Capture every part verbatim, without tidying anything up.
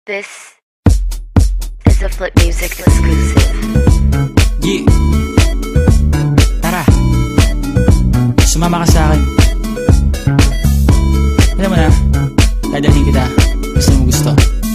This is a Flip Music exclusive. Yeah. Tara, sumama ka sa akin. Alam mo na, dadalhin kita. Gusto mo gusto.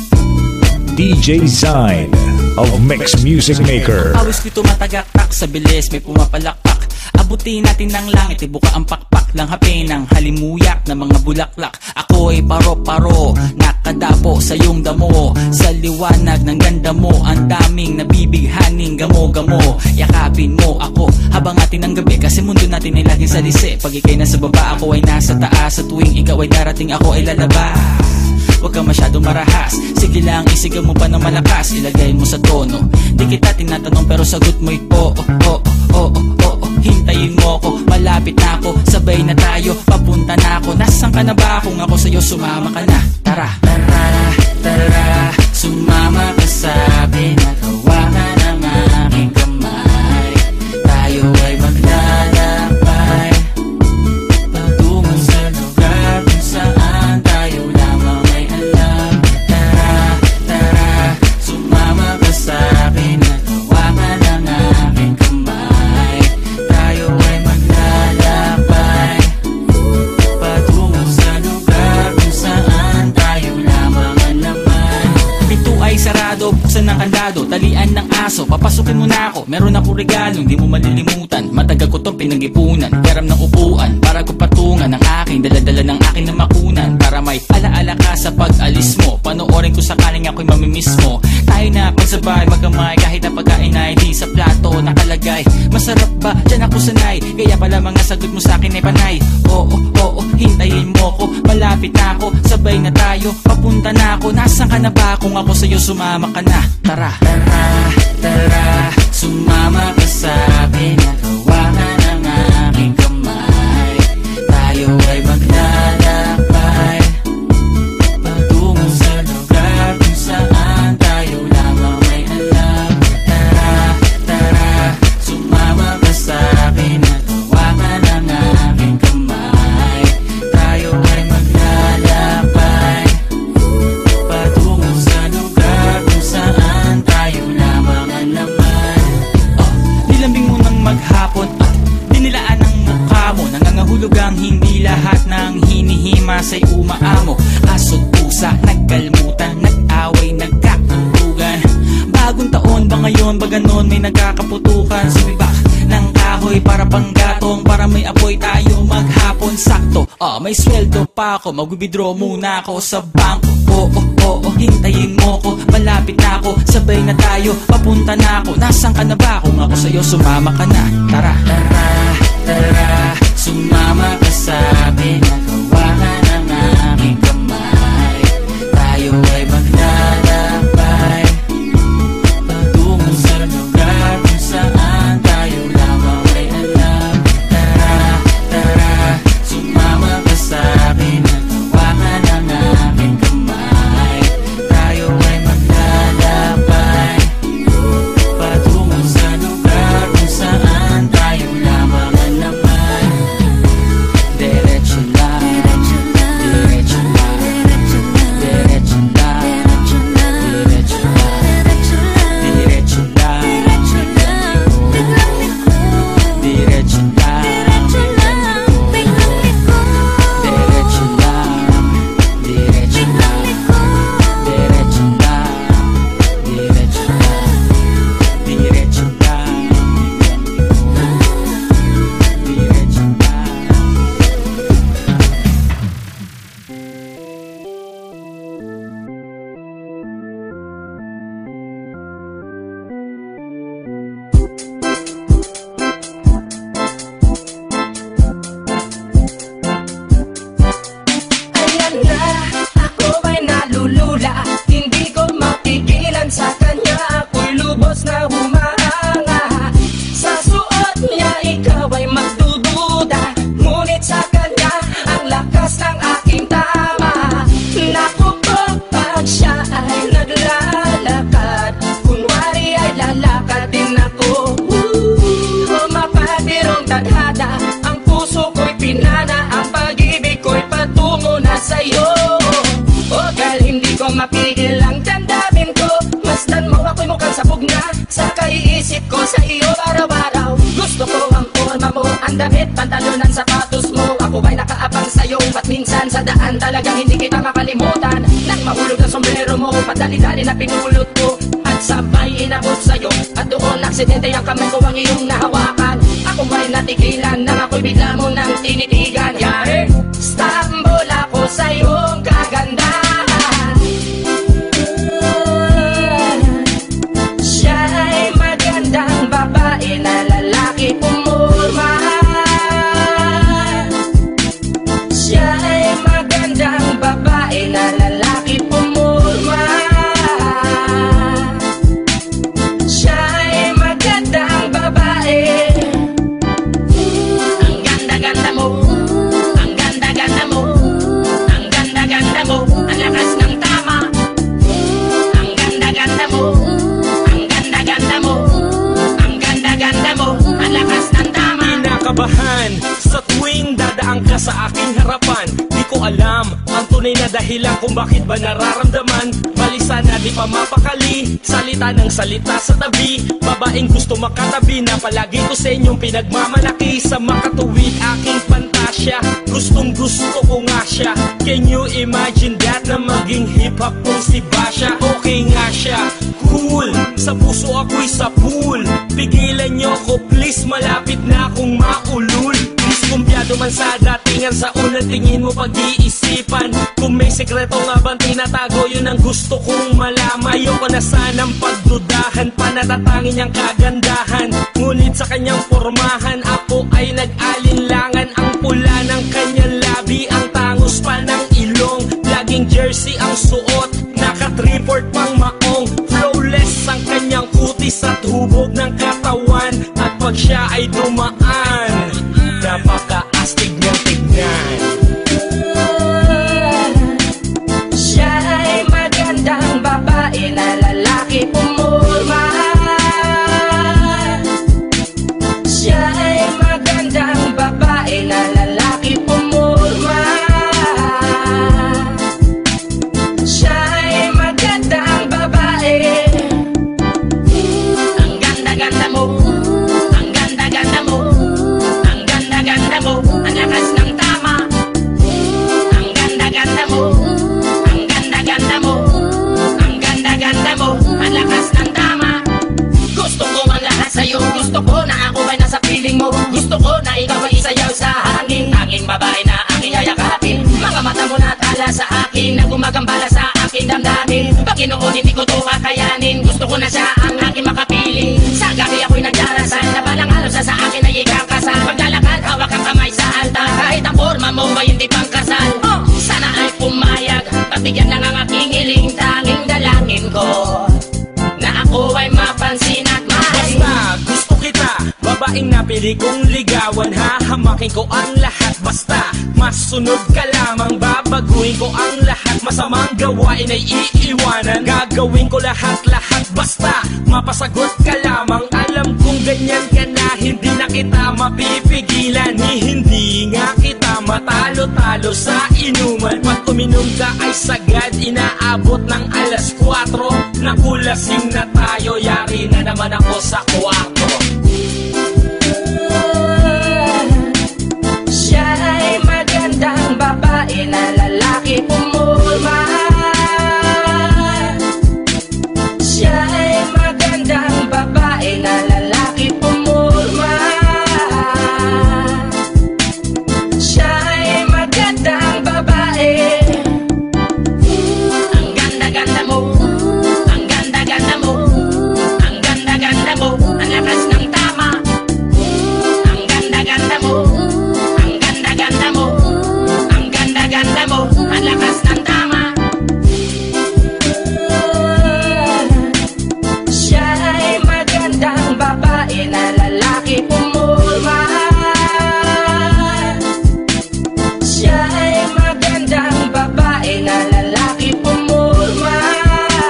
D J Zine of Mix Music Maker. Awis ko tumatagaktak sa bilis, may pumapalakpak. Abutin natin ng langit, ibuka ang pakpak lang hapin ng halimuyak na mga bulaklak. Ako'y paro-paro, nakadapo sa iyong damo. Sa liwanag ng ganda mo, ang daming nabibighaning gamo-gamo. Yakapin mo ako habang atin ng gabi, kasi mundo natin ay laging salisi. Pag ikay nasa baba, ako ay nasa taas. Sa tuwing ikaw ay darating, ako ay lalabas. Huwag kang masyadong marahas, sige lang isigaw mo pa ng malakas. Ilagay mo sa tono, di kita tinatanong pero sagot mo'y oo, oo, oo, oo. Hintayin mo ko, malapit na ako, sabay na tayo, papunta na ako. Nasaan ka na ba? Kung ako sa'yo, sumama ka na. Tara, tara, tara, sumama ka sa akin at hawakan ang aking kamay. Tayo ay maglalakbay patungo sa lugar kung saan tayo lamang ay alam. Tara, tara, sumama ka sa akin at hawakan ang aking kamay. Tayo ay maglalakbay patungo sa lugar kung saan tayo lamang ang laman. Pinto ay sarado, buksan ng kandado, talian ng aso, papasukin mo na ako. Meron ako regalo, hindi mo malilimutan. Matagal ko itong pinag-ipunan, peram ng upuan para ko patungan ang aking daladala ng aking namakunan. Para may alaala ka sa pag-alis mo, panoorin ko sakaling ako'y mamimiss mo. Tayo na pagsabay, magkamay, kahit na pagkain ay di sa plato nakalagay. Masarap ba? Diyan ako sanay, kaya pala mga sagot mo sa akin ay panay. Oo, oo, hintayin mo ko, malapit na ako, sabay na tayo, papunta na ako. Nasaan ka na ba? Kung ako sa'yo, sumama ka na. Tara, tara, tara, sumama ka sa akin at hawakan ang aking kamay. Tayo ay maglalakbay patungo sa lugar kung saan tayo lamang may alam. Tara, tara, sumama ka sa akin at hawakan ang aking kamay. Tayo ay maglalakbay patungo sa lugar kung saan tayo lamang ang laman. Oh, nilambing mo ng maghapon at dinilaan ang mukha mo. Nangangahulog ang hindi lahat ng hinihima sa'y umaamo. Aso't pusa, nagkalmutan, nag-away, nagkakatugan. Bagong taon ba ngayon, ba ganon may nagkakaputukan? Sumibak ng kahoy para panggatong, para may apoy tayo maghapon. Sakto, ah, may sweldo pa ako, mag-withdraw muna ako sa bangko. Oo, oo, oo, hintayin mo ko, malapit na ako, sabay na tayo, papunta na ako. Nasaan ka na ba? Kung ako sa'yo, sumama ka na. Tara, tara, tara, sumama ka sa akin at hawakan ang aking kamay. Tayo ay maglalakbay patungo sa lugar kung saan tayo lamang ay alam. Tara, tara, sumama ka sa akin at hawakan ang aking kamay. Tayo ay maglalakbay patungo sa lugar kung saan tayo lamang ang laman. Diretso lang, diretso lang, diretso lang, diretso lang, diretso lang, diretso lang, diretso lang, diretso lang, diretso lang, diretso lang, diretso lang, diretso lang, diretso lang. Ayan na, ako ay nalulula. Hindi ko mapigilan sa kanya, ako'y lubos na humahanga. Sa suot niya, ikaw ay magdududa. Ngunit sa kanya, ang lakas ng aking tama. Naku po, pag siya ay naglalakad, kunwari ay lalakad din ako. Ooh, mapatirong tadhada, ang puso ko'y pinana, ang pag-ibig ko'y patungo na sa'yo. O dahil hindi ko mapigil ang tanda, sa iyo araw-araw. Gusto ko ang forma mo, ang damit, pantalonan, sapatos mo. Ako ay nakaabang sa'yo, at minsan sa daan talagang hindi kita makalimutan. Nang mahulog ang sombrero mo, padali-dali na pinulot ko, at sabay inabot sa'yo. At doon aksidente ang kamay ko ang iyong nahawakan. Ako ay natigilan, nang ako'y bigla mo nang tinitigan. Yari, stambol ako sa iyong kagandahan. Siya ay magandang babae na lalaki pumurma. Siya ay magandang babae na lalaki pumurma. Siya ay magandang babae. Ang ganda-ganda mo, ang ganda-ganda mo, ang ganda-ganda mo, ang lakas ng tama. Ang ganda-ganda mo, ang ganda-ganda mo, ang ganda-ganda mo, ang lakas ng tama. Kinakabahan sa tuwing dadaan ka sa aking harapan. Di ko alam ang tunay na dahilan kung bakit ba nararamdaman. Balisa na di pa mapakali, salita ng salita sa tabi. Babaeng gusto makatabi na palagi ko sa inyong pinagmamalaki. Sa makatuwid aking pantasya, gustong gusto ko nga siya. Can you imagine that na maging hip-hop kung si Basha? Okay nga siya, cool, sa puso ako'y sa pool. Pigilan nyo ko please, malapit na akong maulul. Kumpyado man sa datingan, sa unang tingin mo pag-iisipan. Kung may sekreto nga bang tinatago, yun ang gusto kong malaman. Ayoko na sanang pagdudahan, panatatangin niyang kagandahan. Ngunit sa kanyang pormahan, ako ay nag-alinlangan. Ang pula ng kanyang labi, ang tangos pa ng ilong. Laging jersey ang suot, naka-three-fourth pang maong. Flawless ang kanyang kutis at hubog ng katawan. At pag siya ay dumaan, napaka-astig niyang tignan. Siya ay magandang babae na lalaki pumurma. Siya ay magandang babae na lalaki pumurma. Siya ay magandang babae. Ang ganda-ganda mo, ang ganda-ganda mo, ang ganda-ganda mo, ang lakas ng tama. Ang ganda-ganda mo, ang ganda-ganda mo, ang ganda-ganda mo, ang lakas ng tama. Gusto ko ang lahat sa'yo, gusto ko na ako ay nasa piling mo. Gusto ko na ikaw ay isayaw sa hangin. Tanging babae na aking yayakapin. Mga mata mo na tala sa akin, na gumagambala sa aking damdamin. Pagkinoon hindi ko to kakayanin, gusto ko na siya ang aking makapiling. Sa gabi ako'y nagdarasal, na balang araw sa sa akin ay ikakasal. Paglalakad, hawak ang kamay sa altar, kahit ang forma mo ay hindi pang kasal. Oh, sana ay pumayag, pagbigyan lang ang aking hiling. Tanging dalangin ko na ako ay mapansin at mahalin. Basta gusto kita, babaeng napili kong ligawan. Hahamakin ko ang lahat, basta masunod ka lamang. Babaguhin ko ang lahat, masamang gawain ay iiwanan. Gagawin ko lahat-lahat, basta mapasagot ka lamang. Alam kong ganyan ka na, hindi na kita mapipigilan. Ni hindi nga kita matalo-talo sa inuman. Pag uminom ka ay sagad, inaabot ng alas kwatro. Nakulasing na tayo, yari na naman ako sa kwarto. Siya ay magandang babae na lalaki pumurma. Siya ay magandang babae na lalaki pumurma. Siya ay magandang babae. Ang ganda-ganda mo, ang ganda-ganda mo, ang ganda-ganda mo, ang lakas ng tama. Ang ganda-ganda mo, ang ganda-ganda mo, ang ganda-ganda mo, ang lakas ng tama. Siya ay magandang babae na lalaki pumurma. Siya ay magandang babae na lalaki pumurma.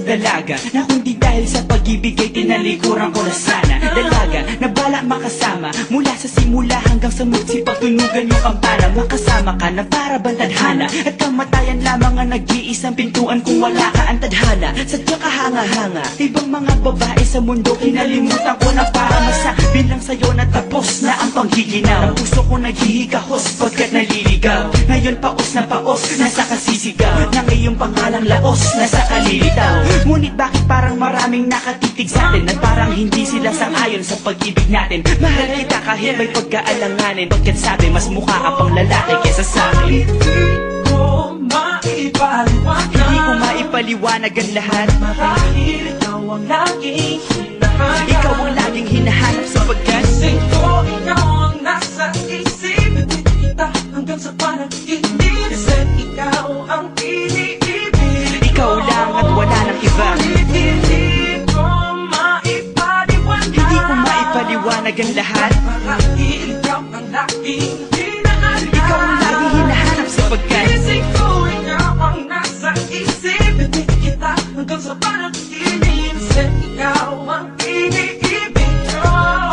dalaga na kundi dahil sa pag-ibig ay tinalikuran ko na sana. Dalaga na bala makasama mula sa simula hanggang sa mutsi pagtunugan yung kampana. Makasama ka na para bantadhana at kamatayan lamang ang nag-iisang pintuan kung wala ka ang tadhana. Sadya ka hanga-hanga, ibang mga babae sa mundo kinalimutan ko na para masabi lang sa'yo na tapos na ang panggiginaw. Ang puso ko naghihikahos pagkat naliligaw. Ngayon paos na paos, nasa kasisigaw ng iyong pangalang laos, nasa kalilitaw. Ngunit bakit parang maraming nakatitig sa atin at parang hindi sila sang-ayon sa pag-ibig natin? Mahal kita kahit may pagkaalanganin, pagkat sabi mas mukha ka pang lalaki kesa sa akin. Hindi ko maipaliwanag, Hindi ko maipaliwanag ang lahat. marahil ikaw ang laging hinahanap. Ikaw ang laging hinahanap sapagkat Gising ko, ikaw ang nasa isip. Ibig kita hanggang sa panaginip. Kasi ikaw ang iniibig. ikaw lang at wala nang iba. Hindi ko maipaliwanag, Hindi ko maipaliwanag ang lahat. marahil ikaw ang laging hinahanap. Ikaw ang laging hinahanap sapagkat Gising ko, ikaw ang nasa isip. Ibig kita hanggang sa panaginip. Kasi ikaw ang iniibig ko.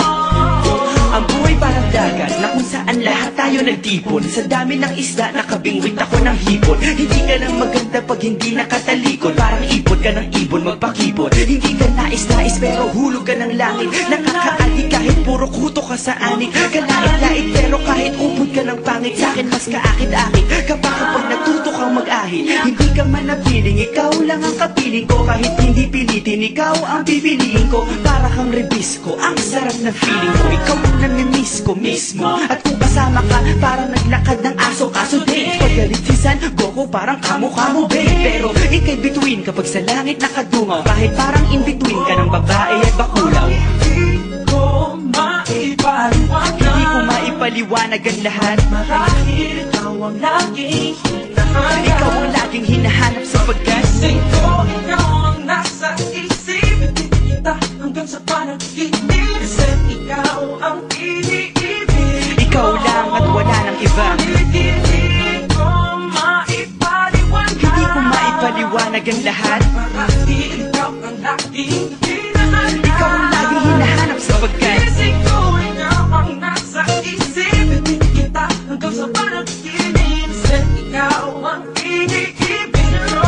ang buhay parang dagat na kung saan lahat tayo nagtipon. Sa dami ng isda nakabingwit ako ng hipon. Hindi ka lang maganda pag hindi nakatalikod. Parang ipon ka ng ibon magpakipon. Hindi ka nais-nais pero hulog ka ng langit. Nakakaali kahit puro kuto ka sa anik. Kalait-lait pero kahit upod ka ng pangit. Sa'kin mas kaakit-akit kapag kapag natuto kang mag-ahit. Hindi ka man napiling, ikaw lang ang kapiling ko. Kahit hindi pilitin, ikaw ang pipiliin ko. Para kang rebisco, ang sarap na feeling ko. Ikaw ang namimiss ko mismo. At kung kasama ka, parang naglakad ng aso. Kaso date, paggalit si San Goku, parang kamo-kamo babe. Pero ikay between kapag sa langit nakadungaw. Kahit parang in between ka ng babae at bakulaw. Hindi ko maipaliwanag, Hindi ko maipaliwanag ang lahat. marahil ikaw ang laging hinahanap. Ikaw ang laging hinahanap sapagkat Gising ko, ikaw ang nasa isip. Ibig kita hanggang sa panaginip. Kasi ikaw ang iniibig. ikaw lang at wala nang iba. Hindi ko maipaliwanag, Hindi ko maipaliwanag ang lahat. marahil ikaw ang laging hinahanap. Ikaw ang laging hinahanap sapagkat Gising ko, ikaw ang nasa isip. Ibig kita hanggang sa panaginip. Kasi ikaw ang iniibig ko.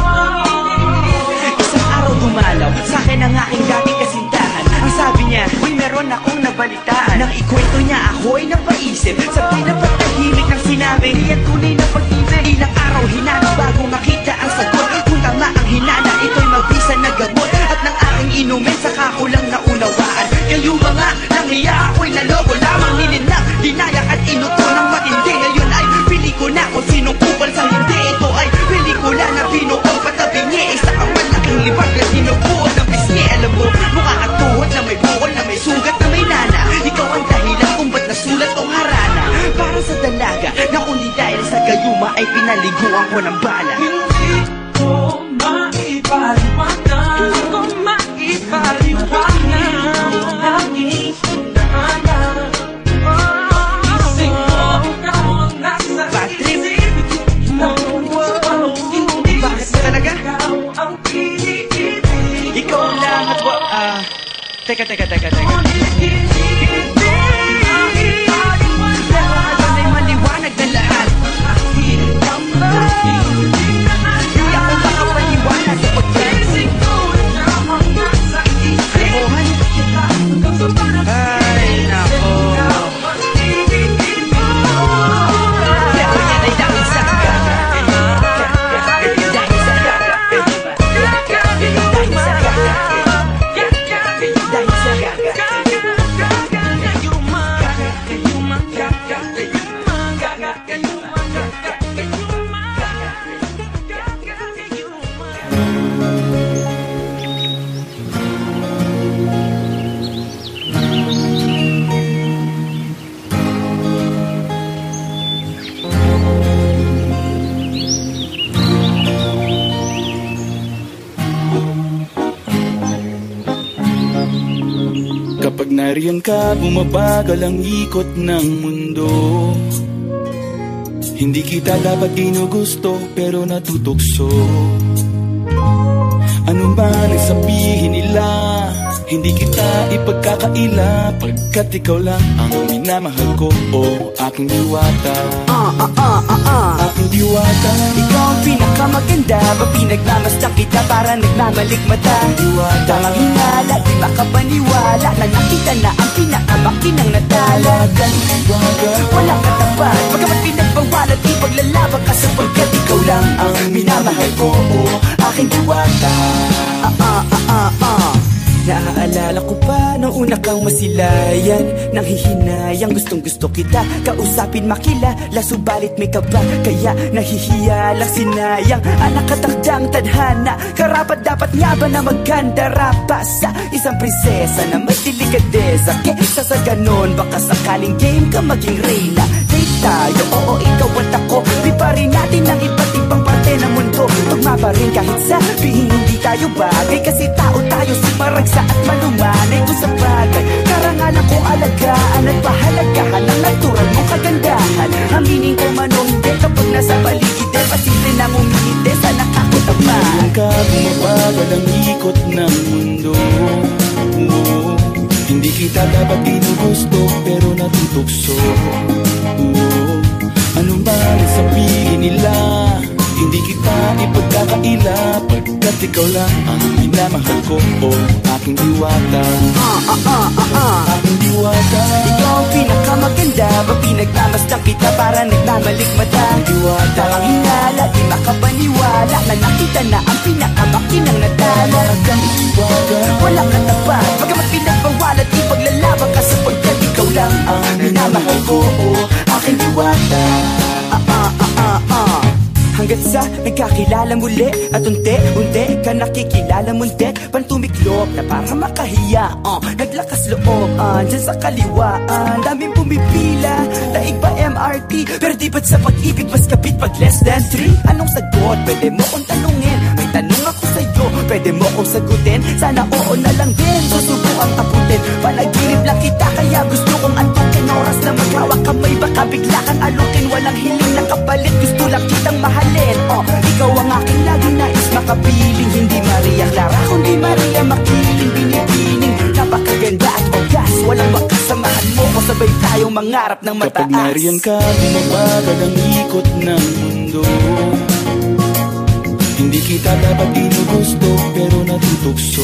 isang araw dumalaw sa'kin ang aking dating kasintahan. Ang sabi niya, uy meron akong nabalitaan. Nang ikwento niya ako'y napaisip. Sabay na patahimik ng sinabi, yan tunay na pag-ibig. Ilang araw hinanap bago makita ang sagot. Kung tama ang hinana, ito'y mabisa na gamot. At nang aking inumin, saka ko lang naunawaan. Kayo mga nanghiya, ako'y naloko lamang. Nilinlang, dinayak at inuto ng matindi. Ngayon ay pili ko na kung sinong kupal sa hindi. Ito ay pelikula na binuong patabi niya. Isa kang malaking libag na sinubuot ng pisngi. Alam mo, mukha kang tuhod na may bukol na may sugat na may nana. Ikaw ang dahilan kung ba't nasulat tong harana. Para sa dalaga na kundi dahil sa gayuma ay pinaliguan ko ng bala. Hindi ko maipaliwanag, hindi ko maipaliwanag. Laging hinahanap. Gising ko, ikaw ang nasa Bad trip. isip. Ikaw ang sa panaginip. Bakit ba talaga? Ikaw ang iniibig. Ikaw lang at wa... Ah... Teka, teka, teka, teka. Lahat ay maliwanag na lahat. Hindi ako makapaliwanag sa pagkaisip. Kalokohan. Ay, nako. Pero yan ay dahil sa gaga. Dahil sa gaga. Dahil sa gaga. Dahil sa gaga. Kapag nariyan ka, bumabagal ang ikot ng mundo. Hindi kita dapat ginugusto, pero natutokso. Ano Ano ba nang sabihin nila, hindi kita ipagkakaila, pagkat ikaw lang ang minamahal ko, o aking diwata. Ah, ah, ah, ah, ah. Aking diwata. Ikaw ang pinakamaganda, ba pinagmamasdan kita para nagmamalikmata. Diwata. Tamang hinala, di makapaniwala na nakita na ang pinakamakinang natala. Diwata. Walang katapat, pagkamat pinagbawalat, ipaglalaban ka sapagkat ikaw lang ang minamahal ko, o aking diwata. Ah, ah, ah, ah, ah. Naaalala ko pa nung una kang masilayan, nang hihinayang gustong gusto kita kausapin makilala, subalit may kaba, kaya nahihiya lang sinayang ang nakatakdang tadhana. Karapat dapat nga ba na magkandara pa sa isang prinsesa na may delikadeza, kesa sa ganon baka sakaling game ka maging reyna. Date tayo, oo ikaw at ako, di pa rin natin ang iba't ibang parte ng mundo. Tugma pa rin kahit sabihin hindi tayo bagay, kasi tao tayo sumaragsa at malumanay ko sa bagay. Karangalan kong alagaan at pahalagahan ang natural mong kagandahan. Aminin ko man o hindi, kapag nasa paligid eh, pasimple nang umihite sa nakakutaman. Ngayon ka bumabagal ang ikot ng mundo, oh, hindi kita dapat ginugusto pero natutokso, oh, ano ba nang sabihin nila, hindi kita ipagkakaila, pagkat ikaw lang ang minamahal ko, o aking diwata. Ah, ah, ah, ah, ah. Aking diwata. Ikaw ang pinakamaganda, ba pinagmamasdan kita para nagmamalikmata. Diwata. Tamang hinala, di makapaniwala na nakita na ang pinakamakinang natala. Aking diwata. Walang katapat, pagkamat pinagbawalat, ipaglalaban ka sapagkat ikaw lang ang minamahal ko, o aking diwata. Ah, ah, ah, ah, ah. Hanggat sa nagkakilala muli at unti-unti ka nakikilala munti, pantumiklop na para makahiya, uh, naglakas loob, uh, dyan sa kaliwaan daming pumipila, daig pa M R T, pero di ba't sa pag-ibig mas kapit pag less than three? Anong sagot? Pwede mo kong tanungin, may tanong ako sa'yo, pwede mo kong sagutin, sana oo na lang din, susubukang taputin. Panaginip lang kita kaya gusto kong antukin, oras na maghawak kamay baka bigla kang alukin. Walang hiling na kapalit, gusto lang kitang mahal. Oh, ikaw ang aking laging nais makapiling, hindi Maria Clara kundi Maria Makiling. Binibining, napakaganda at wagas, walang bakas, samahan mo ko, sabay tayong mangarap ng mataas. Kapag nariyan ka, bumabagal ang ikot ng mundo, hindi kita dapat ginugusto pero natutokso,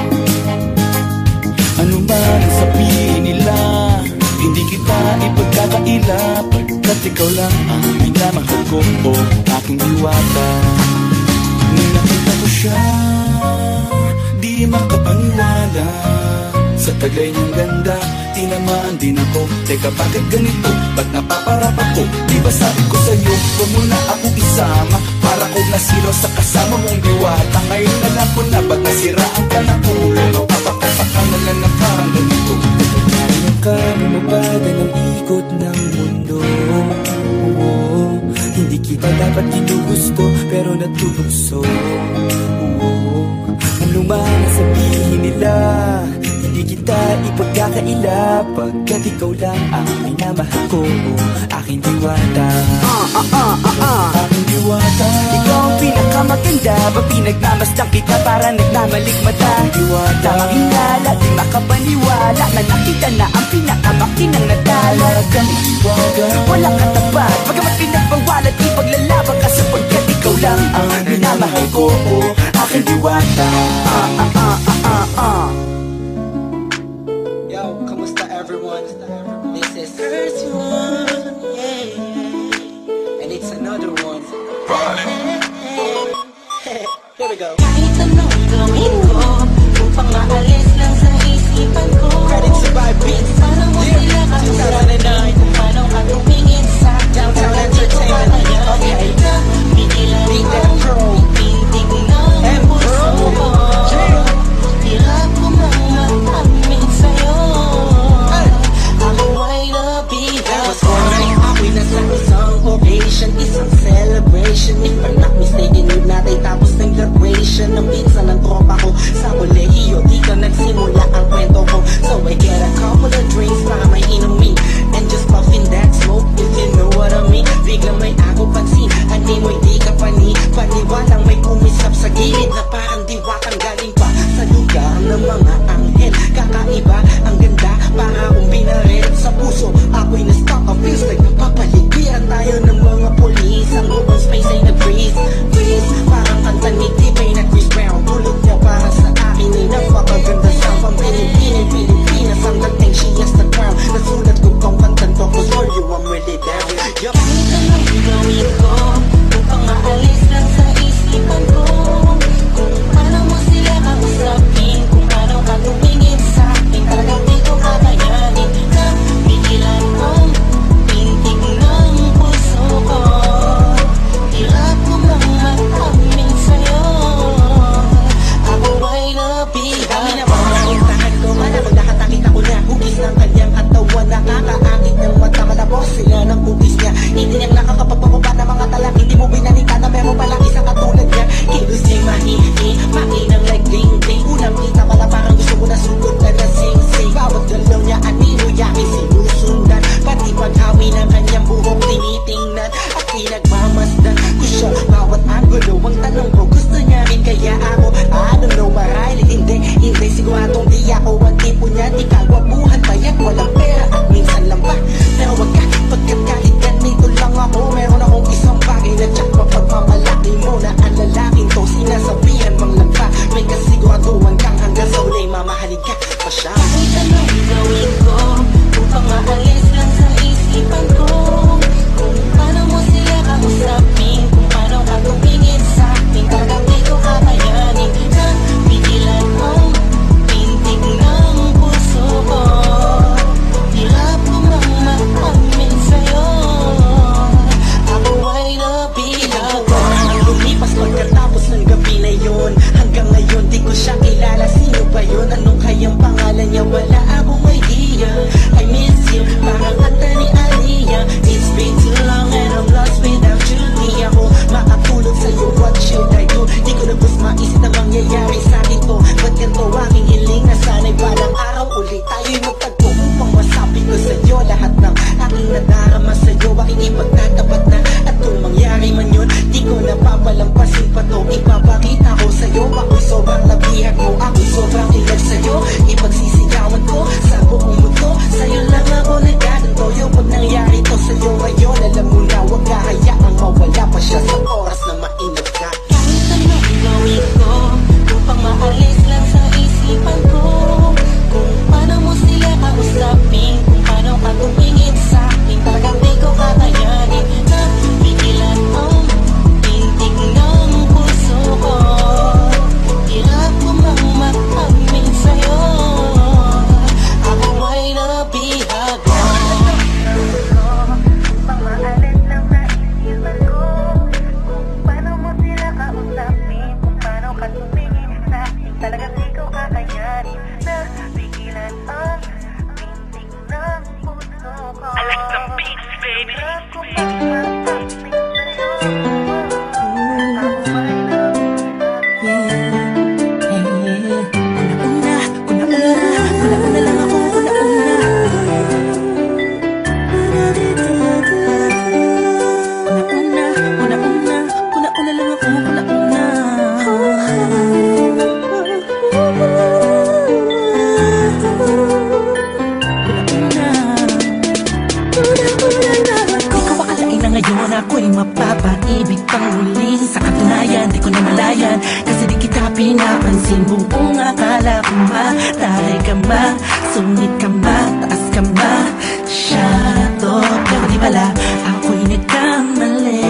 ano ba nang sabihin nila, hindi kita ipagkakaila, pagkat ikaw lang ang minamahal ko, o aking diwata. Nung nakita ko siya, di makapaniwala, sa taglay niyang ganda, tinamaan din ako. Teka bakit ganito, ba't napaparap ako? Di ba sabi ko sa'yo, huwag mo na akong isama, para kong nasiro sa kasama mong diwata. Ngayon na lang ko na, ba't nasiraan ka na ulo, mapapakapakan na lang na parang ganito. Ngayon ka bumabagal ang ikot ng mundo, oh, hindi kita dapat ginugusto pero natutokso, oh, ano man ang sabihin nila, hindi kita ipagkakaila, pagkat ikaw lang ang minamahal ko, oh, aking diwata. Ah, ah, ah, ah, ah. Aking diwata. Ikaw ang pinakamaganda, ba pinagmamasdan kita para nagmamalikmata. Diwata. Tamang hinala, di makapaniwala na nakita na ang pinakamakinang natala. Aking diwata. Walang katapat, pagkamat pinagbawalat, ipaglalaban ka sapagkat ikaw lang ang minamahal ko, o aking diwata. Ah, ah, ah, ah, ah, ah. Yo, kamusta everyone? This is first one, yeah, and it's another one. Here we go. Kahit anong gawin ko, kung pang-aalis lang sa isipan ko, Credit to my beats. parang mo sila kasi two thousand nine. kung paano ka tumingin sa Downtown dito Entertainment. ka ngayon. Okay. Ika, bigilan Beat mo, that pro. titig ng And puso pro. ko. Yeah. Hirap ko mang matamin sa'yo. Ako ay nabihag. That was one. Ako'y nasa isang occasion, isang celebration. If I'm not mistaken, yun natin tapos ng graduation ng pizza ng tropa ko sa kolehiyo. Di ka nagsimula ang kwento ko, so I get a couple of drinks na may inumin and just lumipas pagkatapos ng gabi na yun. Hanggang ngayon di ko siya kilala, sino ba yun? Anong kayang pangalan niya? Wala akong idea. I miss you, parang kanta ni Aliyah. It's been too long and I'm lost without you. Di ako makatulog sa'yo, what should I do? Di ko na bus maisip na mangyayari sa'kin to. Ba't ganito aking hiling na sana'y balang araw ulit tayo'y magtagpo upang masabi ko sa'yo lahat ng aking nadarama sa'yo. Aking ipagtatapat na at kung mangyari man yun, di ko na papalampasin pa to. Ipapakita ko sa'yo, ako'y sobrang nabihag mo, ako'y sobrang ilag sa'yo. Ipagsisigawan ko sa buong mundo, sa'yo lang ako nagkagantoyo. Pag nangyari to sa'yo ngayon, alam mo na huwag kahayaang mawala pa siya sa oras na mainag ka. Kahit anong gawin ko upang maalis lang sa isipan ko, kung paano mo sila kausapin, kung paano ka tumingin sa'kin, talagang di ko kakayanin na pigilan ang tindig ng puso ko. Hirap ko mang mag-amin sa'yo, ako ay nabihagan. Upang maalis lang sa isipan ko, kung paano mo sila kausapin, kung paano ka tumingin sa'kin, talagang di ko kakayanin na pigilan ang tindig ng puso ko. Alas ng beats, baby. Hirap ko mang mag-amin sa'yo, ako ay nabihagan. Una-una, una-una, una-una lang ako, una-una. Una-una, una-una, una-una lang ako, una-una. Di ko akalain na ngayon ako'y mapapaibig pang muli. Sa katunayan, di ko na malayan, kasi di kita pinapansin. Buong akala ko mataray ka ma, sungit ka ma, taas ka ma, shadow. Pero di pala, ako'y nagkamali.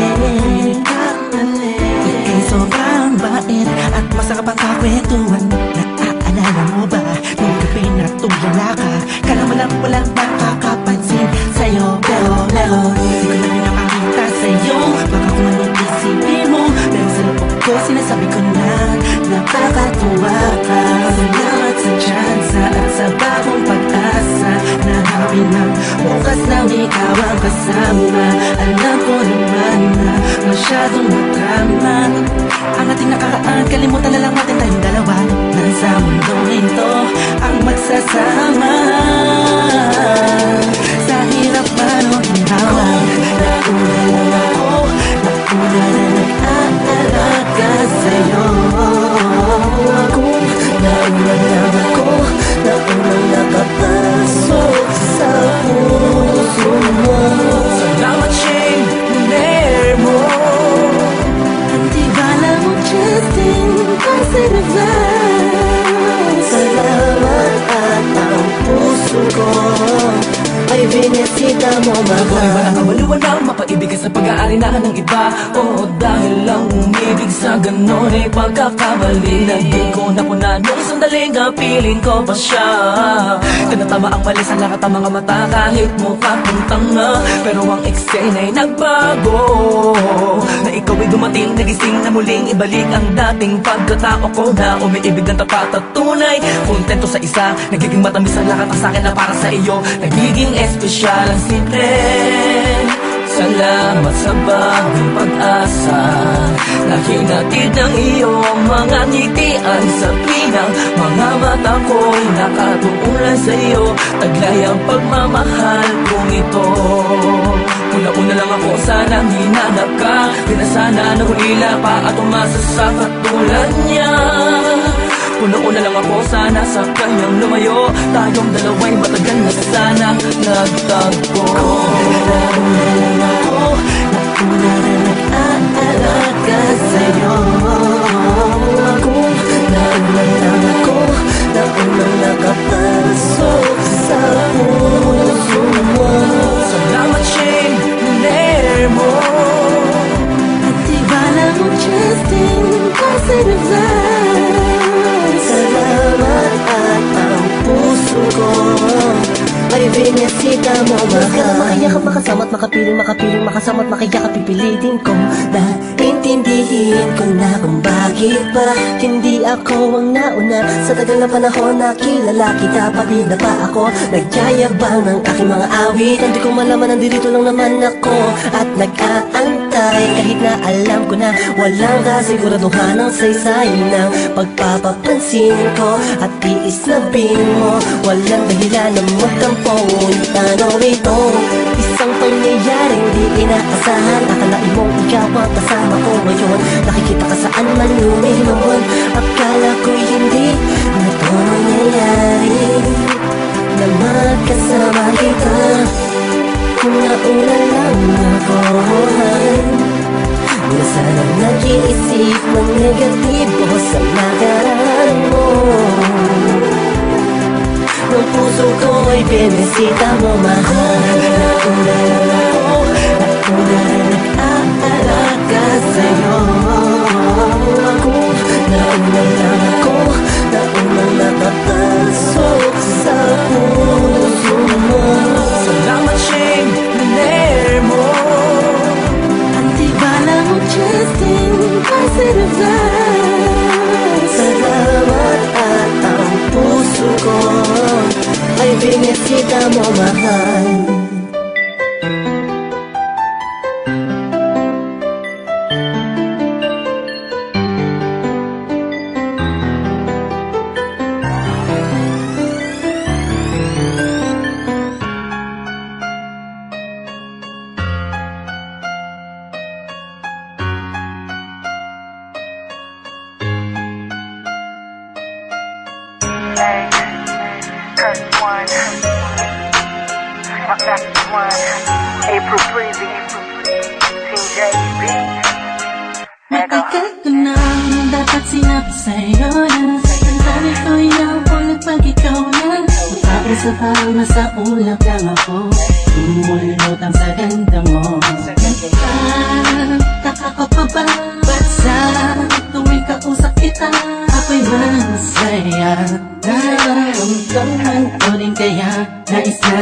Ika'y sobrang bait at masarap ang kakwentuhan. Naaalala mo ba, nung gabi na tulala ka, kala mo lang walang makakapansin sa'yo. Pero lalo, di ko na pinapakita sa'yo. Baka kung anong isipin mo, pero sa loob ko sinasabi ko na napakatuwa ka. Salamat sa tsansa at sa bagong pag-asa na hawin ng bukas na ikaw ang kasama. Alam ko naman na masyadong madrama ang ating nakaraan, kalimutan na lang natin tayong dalawa. Nasa mundong ito ang magsasama. Sa hirap man o ginawa, nauna lang ako, nauna na nag-aalaga sa'yo. Kung nauna lang ako, nauna nakapasok sa puso mo. Salamat, Shane, hindi mo. Di bala mo, Justin, kasi naman. Salamat at ang puso ko ay binisita mo, Ako'y mahal. walang kawaluwalang mapaibig sa pag-aari na ng iba. O dahil lang umibig sa ganon ay pagkakamali na di ko napuna nung sandaling piling ko pa siya. Tinatama ang mali sa lahat ng mga mata kahit mukha kong tanga, pero ang eksena ay nagbago. Na ikaw ay dumating, nagising na muling ibalik ang dating pagkatao ko na umiibig ng tapat at tunay. Kontento sa isa, nagiging matamis ang lahat ang sakin na para sa iyo. Nagiging espesyal ang simple. Salamat sa bagong pag-asa na hinatid ng iyong mga ngitian. Sa pinang mga mata ko'y nakatuulan sa iyo, taglay ang pagmamahal kong ito. Una-una lang ako, sanang hinanap ka, pinasana na hulila pa at umasa sa katulad niya. Una-una lang ako, sana sa kanyang lumayo, tayong dalawa'y matagal na sana nagtagpo. Nauna lang ako, nauna na nag-aalaga sa'yo. Kung nauna lang ako, nauna nakapasok sa puso mo. Salamat, Shane, hindi mo. At di bala mo, Justin, kasi naman. Salamat at ang puso ko ay binisita mo, mahal. Huwag ka na makaiyak at makasama at makapiling, makapiling, makasama at makaiyak at pipilitin ko. Dahil Intindihin ko na kung bakit ba hindi ako ang nauna. Sa tagal na panahon na kilala kita, pabida pa ako nagyayabang ng aking mga awit. Hindi ko malaman, nandito lang naman ako at nag-aantay. Kahit na alam ko na walang kasiguraduhan ng saysay ng pagpapapansin ko at tiis na bin mo. Walang dahilan na magtampo, ngunit ano ito? Isang pangyayaring di inaasahan. Akalain mong ikaw ang kasama ko ngayon, nakikita ka saan man lumiluhon. Akala ko'y hindi na ito mangyayari, na magkasama kita. Kung nauna lang ako, na sanang nag-iisip ng negatibo sa nakaraan mo. Ng puso ko'y binisita mo, mahal. Nauna lang ako, nauna lang nag-aalaga sa'yo. Ako, nauna lang ako, nauna napapasok sa puso mo. Salamat, Shane, naner mo. Antibala mo, Justin, positive vibes. Salamat at ang puso ko ay binisita mo, mahal. Matagal ko na dapat sinabi sa'yo na ang ito'y nauulit pag ikaw na matapos sa parang nasa ulap lang ako, lumulot ang sa ganda mo. Nagtataka ka pa ba? Ba't sa tuwing kausap kita ako'y masaya? Nararamdaman ko rin kaya nais na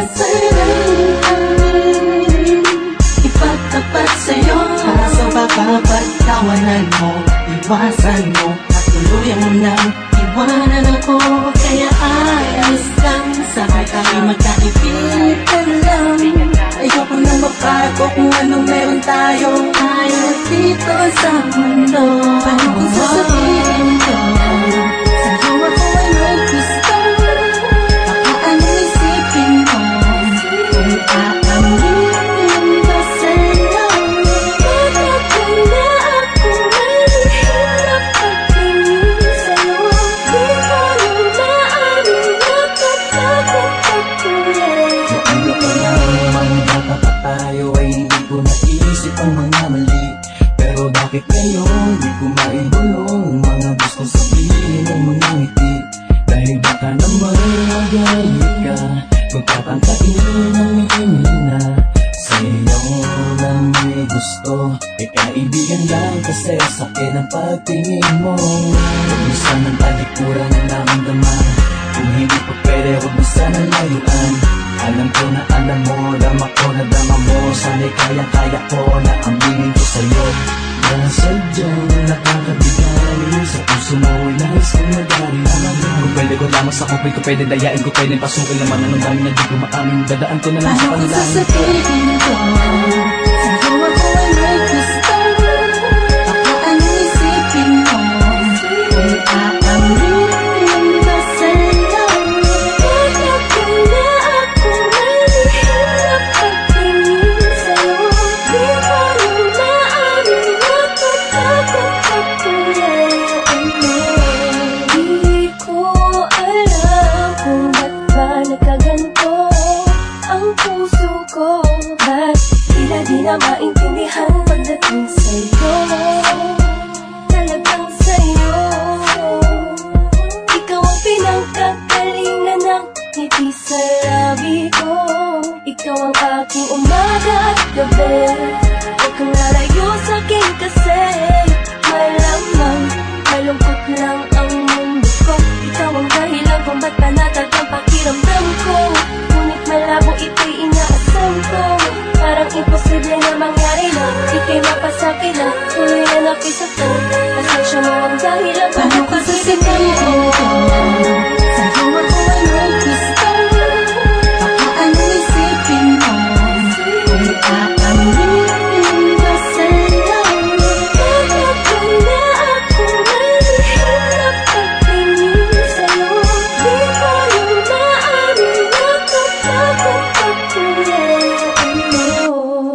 sa'yo ipagtapat sa'yo. Kaso baka pagtawanan mo, iwasan mo at tuluyan mo nang iwanan ako. Kaya ayos lang, sabay tayo magkaibigan lang. Ayoko na mapago kung anong meron tayo. Ayaw dito sa mundo. Paano kung sasabihin ko sa'yo ako ay may gusto? Baka anong isipin mo kung aaminin ba sa'yo? Bakit na ako may hirap pagtingin sa'yo? Di ko nang maaaring natatakot pagtuloy. Ano kaya mga bata pa tayo ay hindi ko naisip ang mga mali. Pero bakit ngayon di ko maibulong mga gusto sabihin ng mga ngiti? Dahil baka naman magalit ka, magpapangkain ng hinina. Sa'yo na may gusto, e kaibigan lang kasi sakit ang pagtingin mo. Huwag mo sanang talikuran ang naramdaman. Kung hindi pa pwede, huwag mo sanang layuan. Alam ko na alam mo, dama ko na dama mo. Sana'y kaya-kaya ko na aminin ko sa'yo na sadyang nakakabigay. Sa puso mo ay nais kong nagari. Kung pwede ko lamang sa kupay ko, pwede dayain ko, pwede pasukin naman. Anong dami na di ko maamin, dadaan ko na lang sa Paano kung panalangin. sasabihin ko sa'yo ako ay may gusto? Baka anong isipin mo kung aaminin ba sa'yo? Bakit na ako may hirap pagtingin sa'yo? Di ko nang maaaring natatakot pagtuloyan mo. Di ko alam kung ba't ba nagkaganto ang puso ko. Ba't tila ako'y saktan. Pasensya mo ang dahilan paano ka sisipan ko. Sa'yo ako ay may gusto. Baka anong isipin mo kung aaminin ba sa'yo. Bakit ba na ako may hirap pagtingin sa'yo? Di ko yung maaring natatakot pagkulaan mo.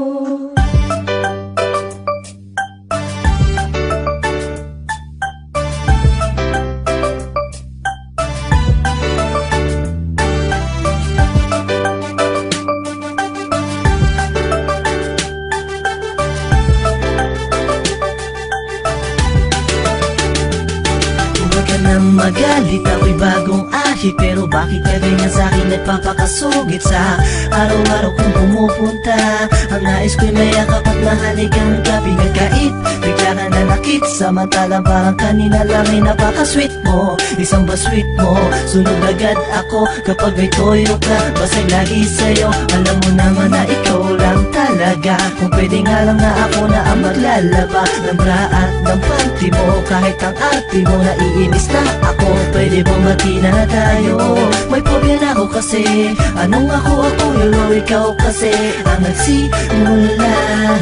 Huwag ka nang magalit, ako'y bagong ahit. Pero bakit ka ganyan sa'kin nagpapakasugit sa araw-araw kong pumupunta? Ang nais ko'y mayakap at mahalikan ka. Pinagkait, bigla ka nanakit. Samantalang parang kanina lang ay napaka-sweet mo. Isang ba-sweet mo, sunod agad ako kapag may toyo ka. Basay lagi sa'yo, alam mo naman na ikaw lang talaga. Kung pwede nga lang na ako na ang maglalaba ng bra at ng panty mo. Kahit ang arte mo naiinis na ako, pwede bang mati na tayo? May phobia na ako kasi anong ako ako yun o ikaw kasi ang nagsimula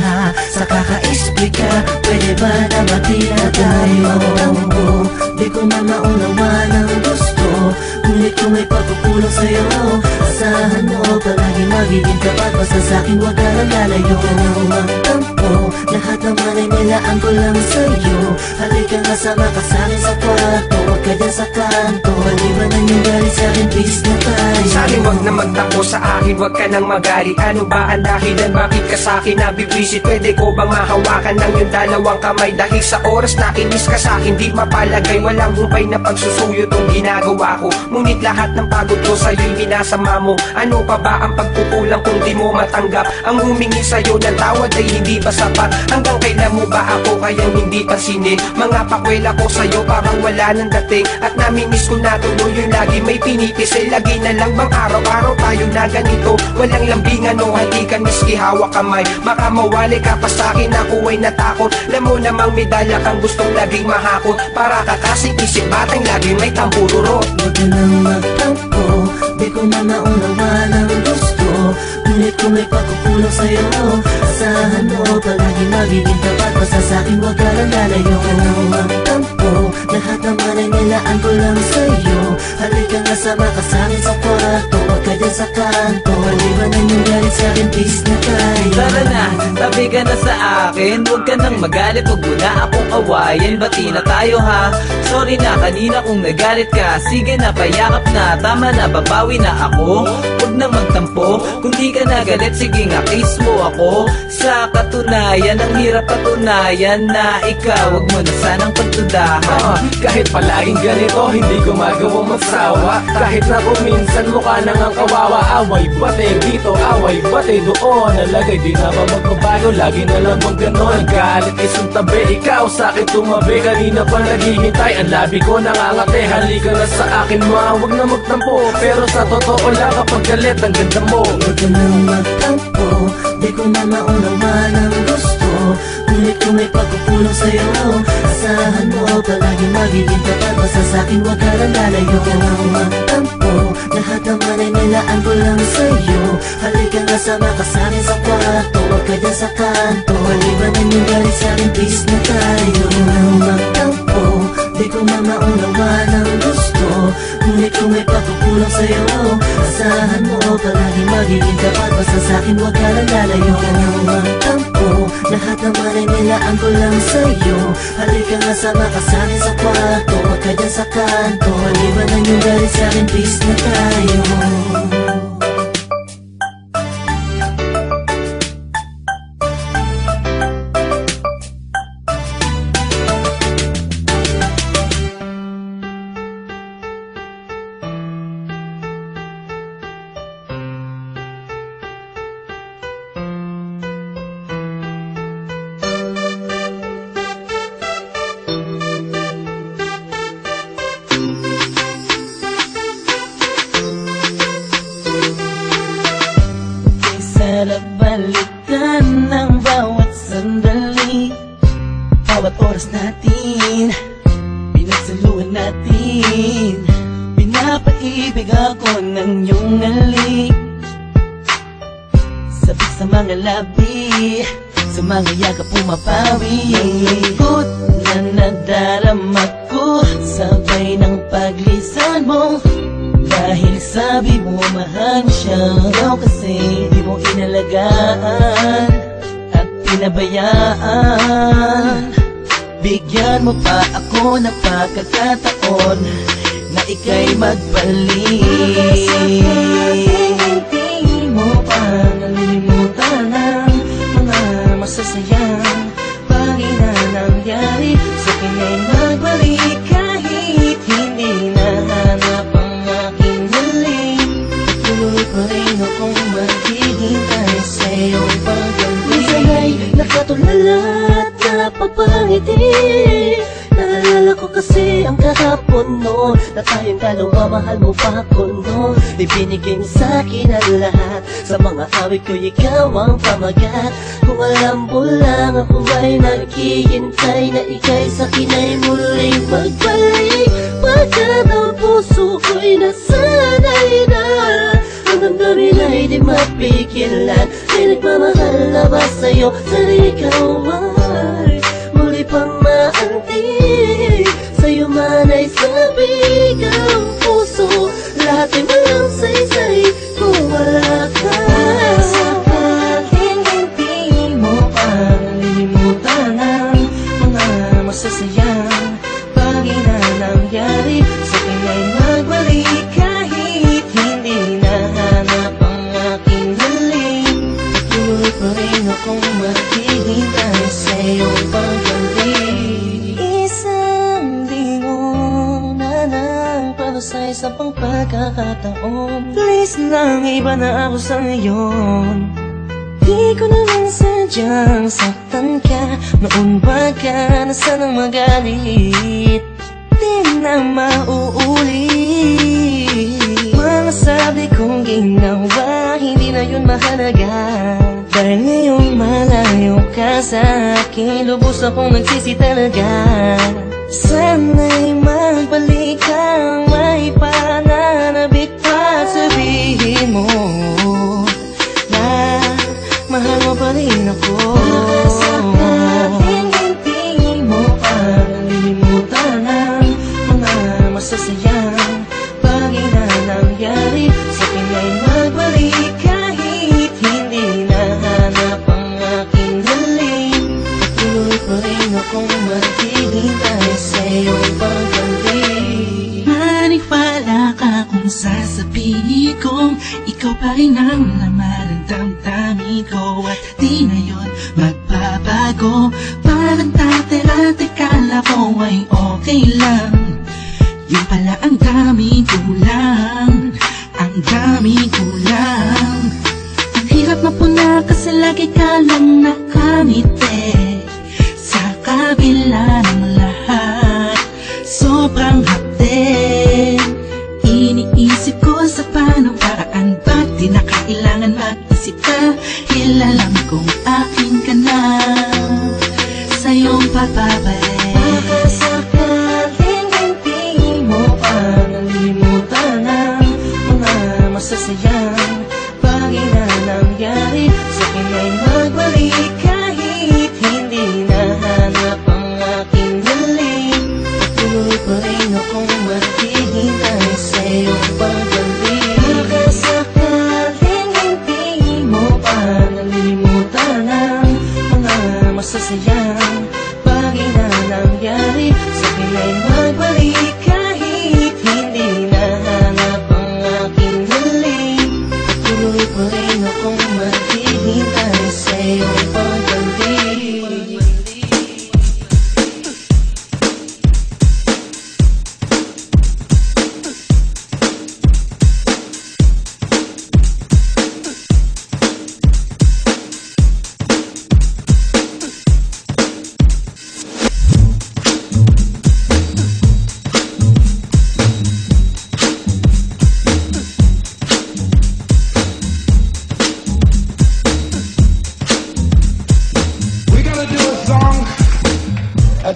sa kaka-explica. Pwede ba na mati na tayo? Magtampo, di ko na maunawa ng gusto. Ngunit kung may pagkukulang sa'yo, asahan mo palagi magiging tapat. Basta sa'kin wag ka nang lalayo. Magtampo, lahat naman ay nilaan ko lang sa'yo. Halika nga sama ka sa'kin sa kwarto, wag ka dyan sa kanto. Malibanan yung galit sa'kin, peace na tayo. Sa'kin wag na magtampo, sa akin wag ka nang magalit. Ano ba ang dahilan, bakit ka sa'kin nabibwisit? Pwede ko bang mahawakan ng yung dalawang kamay? Dahil sa oras na inis ka sa'kin, di mapalagay. Walang humpay na pagsusuyo tong ginagawa ko. Ngunit lahat ng pagod ko sa'yo'y minasama mo. Ano pa ba ang pagkukulang kung di mo matanggap? Ang humingi sa'yo ng tawad ay hindi ba sapat? Hanggang kailan mo ba ako kayang hindi pansinin? Mga pakwela ko sa'yo parang wala nang dating. At namimiss ko na tuloy yung lagi may pinipisil. Lagi na lang bang araw-araw tayo na ganito? Walang lambingan o halikan, miski hawak kamay. Baka mawali ka pa sa'kin, ako ay natakot. Alam mo namang medalya kang gustong laging mahakot. Para ka kasing isip batang laging may tampururot. Huwag ka nang magtampo, di ko na maunawa ng gusto. Ngunit kung may pagkukulang sa'yo, asahan mo palagi magiging tapat. Basta sa'kin wag ka nang lalayo. Huwag ka nang magtampo, lahat naman ay nilaan ko lang sa'yo. Halika nga sama ka sa'kin sa kwarto, wag ka dyan sa kanto. Malibanan yung galit sa'kin, peace na tayo. Tara na, tabi ka na sa akin. Huwag ka nang magalit, huwag mo na akong awayin. Bati na tayo ha, sorry na kanina kung nagalit ka. Sige na, payakap na, tama na, babawi na ako. Huwag nang magtampo, kung di ka nagalit, sige nga, kiss mo ako. Sa katunayan, ang hirap patunayan na ikaw, huwag mo na sanang pagtudahan. uh, Kahit palaging ganito, hindi ko magawang magsawa. Kahit na kung minsan mukha nang ang kawawa. Away bate dito, away bate doon. Nalagay di na ba magbabago, lagi na lang bang ganon. Galit isang tabi, ikaw sa'kin tumabi. Kanina pa naghihintay, ang labi ko nangangate. Halika na sa akin ma, huwag na magtampo. Pero sa totoo lang kapag galit ang ganda mo. Huwag ka nang magtampo, di ko na maunawa ng gusto. Ngunit kung may pagkukulang sa'yo, asahan mo palagi magiging tapat. Basta sa'kin wag ka nang lalayo. Huwag ka nang magtampo, lahat naman ay nilaan ko lang sa'yo. Halika nga sama ka sa'kin sa kwarto, wag ka dyan sa kanto. Malibanan yung galit sa'kin, peace na tayo. Huwag ka nang magtampo, di ko na maunawa ng gusto. Ngunit kung may pagkukulang sa'yo, asahan mo palagi magiging tapat. Basta sa'kin wag ka nang lalayo. Huwag ka nang magtampo, lahat naman ay nilaan ko lang sa'yo. Halika nga sama ka sa'kin sa kwarto, wag ka dyan sa kanto. Malibanan yung galit sa'kin, peace na tayo. oras natin, pinagsaluhan natin. Pinapaibig ako ng iyong halik, sabik sa mga labi, sa mga yakap pumapawi. Ang lungkot na nadarama ko, sabay ng paglisan mo. Dahil sabi mo mahal siya, ikaw kasi di mo inalagaan at pinabayaan. Bigyan mo pa ako ng pagkakataon na ika'y magbalik. Hindi mo pa nalilimutan ang mga masasayang bagay na nangyari. Sa akin ay magbalik kahit hindi nahanap ang aking hiling. Tuloy pa rin akong maghihintay sa iyong pagbalik. Minsan ay nakatulala at napapangiti. Naalala ko kasi ang kahapon noon, na tayong dalawa, mahal mo pa ako noon. Ibinigay mo sa'kin ang lahat, sa mga awit ko ikaw ang pamagat. Kung alam mo lang ako ay naghihintay na ika'y sa'kin ay muling magbalik. Pagkat ang puso ko'y nasanay na, ang damdamin ay di mapigilan. Ay nagmamahal na ba sa'yo, sana ikaw ay muli pang maantig. Sa'yo man ay sabik ang puso, lahat ay malang saysay kung wala ka. Sakaling hindi mo pa nalilimutan ang mga masasayang bagay na nangyari. Sa akin ay magbalik kahit hindi nahanap ang aking hiling. Tuloy pa rin akong maghihintay sa iyong pagbalik. Isang lingon na lang para sa isa pang pagkakataon. Please lang, iba na ako sa ngayon. Di ko naman sadyang saktan ka, noon ba ka na sanang magalit? Di na mauulit. Mga sabi kong ginawa, hindi na yun mahalaga. Dahil ngayong malayo ka sa akin, lubos akong nagsisi talaga. Sana'y magbalik ka, may pananabik pa. Sabihin mo na mahal mo pa rin ako. Sakaling hindi mo pa nalilimutan ang mga masasayang bagay na nangyari. Sa akin ay magbalik kahit hindi nahanap ang aking hiling. Tuloy pa rin akong maghihintay sa iyong pagbalik. Maniwala ka kung sasabihin kong ikaw pa rin ang laman ng damdamin ko, at di na yun magbabago. Parang dati-dati kala ko ay okay lang, yun pala ang daming kulang, ang daming kulang. Ang hirap mapuna kasi lagi ka lang nakangiti. Sa kabila ng lahat, sobrang hapde. Iniisip ko sa paano paraan, ba't di na kailangan mag-isip ka? Alam kong akin ka na, sa iyong pagbabalik. Baka sakaling hindi mo pa nalilimutan ang mga masasayang bagay na nangyari. Sa akin ay magbalik kahit hindi nahanap ang aking hiling. Patuloy pa rin akong maghihintay sa iyong pagbalik. Baka sakaling hindi mo pa nalilimutan ang mga masasayang bagay na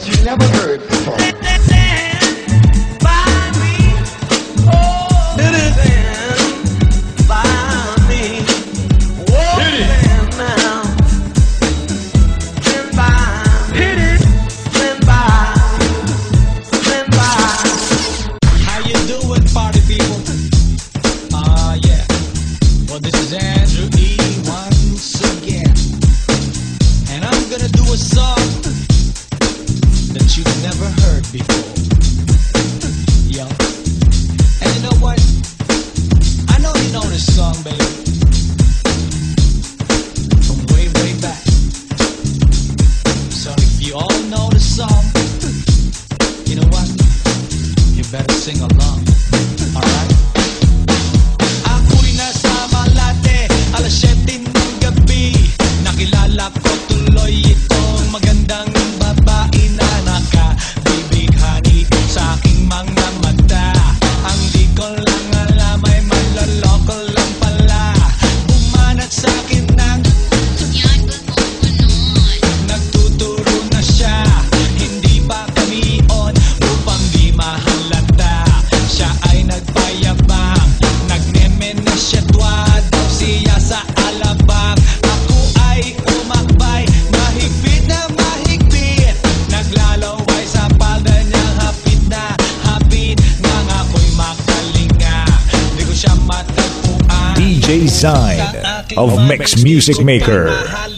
you never heard before. D J Zine of Mix Music Maker.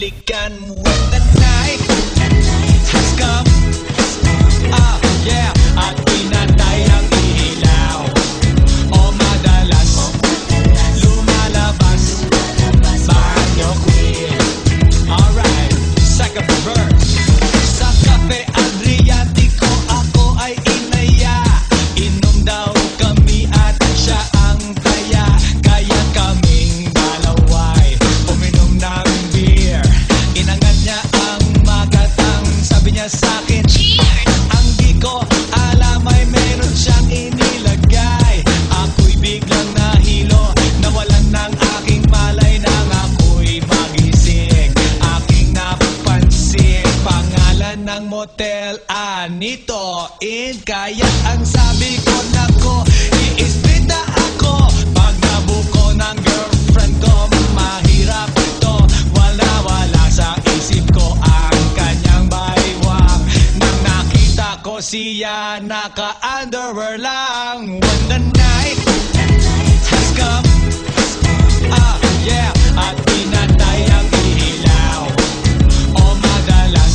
Motel Anito in kaya ang sabi ko nako i-split na ako pag nabuko ng girlfriend ko. Mahirap to, wala wala sa isip ko ang kanyang baywang. Nang nakita ko siya naka-underwear lang. When the night has come, ah yeah, at pinatay ang ilaw. O madalas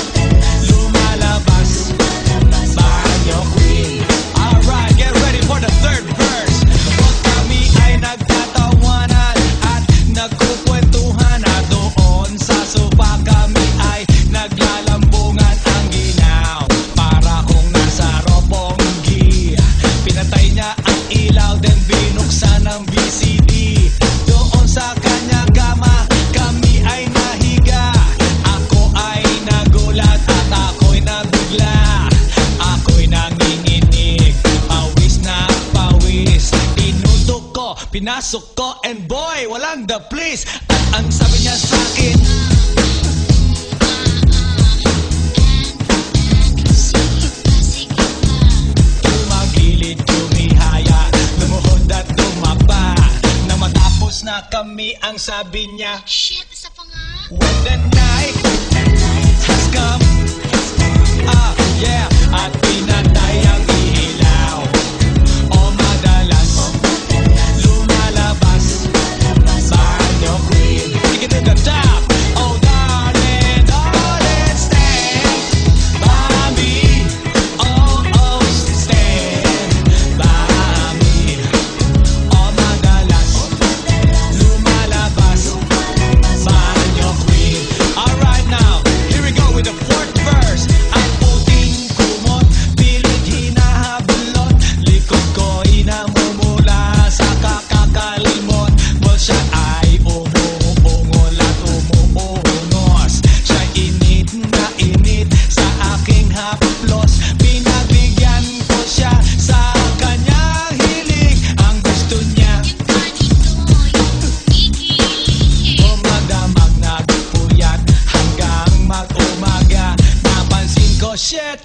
banyo queen. Alright, get ready for the third verse. Pag kami ay nagtatawanan at nagkukwentuhan na doon sa sofa kami ay naglalambungan ang ginaw. Para kung nasa robonggi. Pinatay niya ang ilaw then binuksan ang V C D. Doon sa kanyang kama kami ay nahiga. Ako ay nagulat at ako'y nabigla. Ako'y nanginginig, pawis na pawis. Inutok ko, pinasok ko, and boy, walang the please. At ang sabi niya sa'kin, tumagilid, tumihaya, lumuhod at tumapa. Na matapos na kami, ang sabi niya, shit, isa pa nga. When the night has come, ah, yeah, at pinatay ang ilaw. O madalas lumalabas banyo queen. Take it to the top. Oh darling, darling, stand by me. Oh, oh, stand by me. O madalas lumalabas banyo queen. Alright now, here we go with the fourth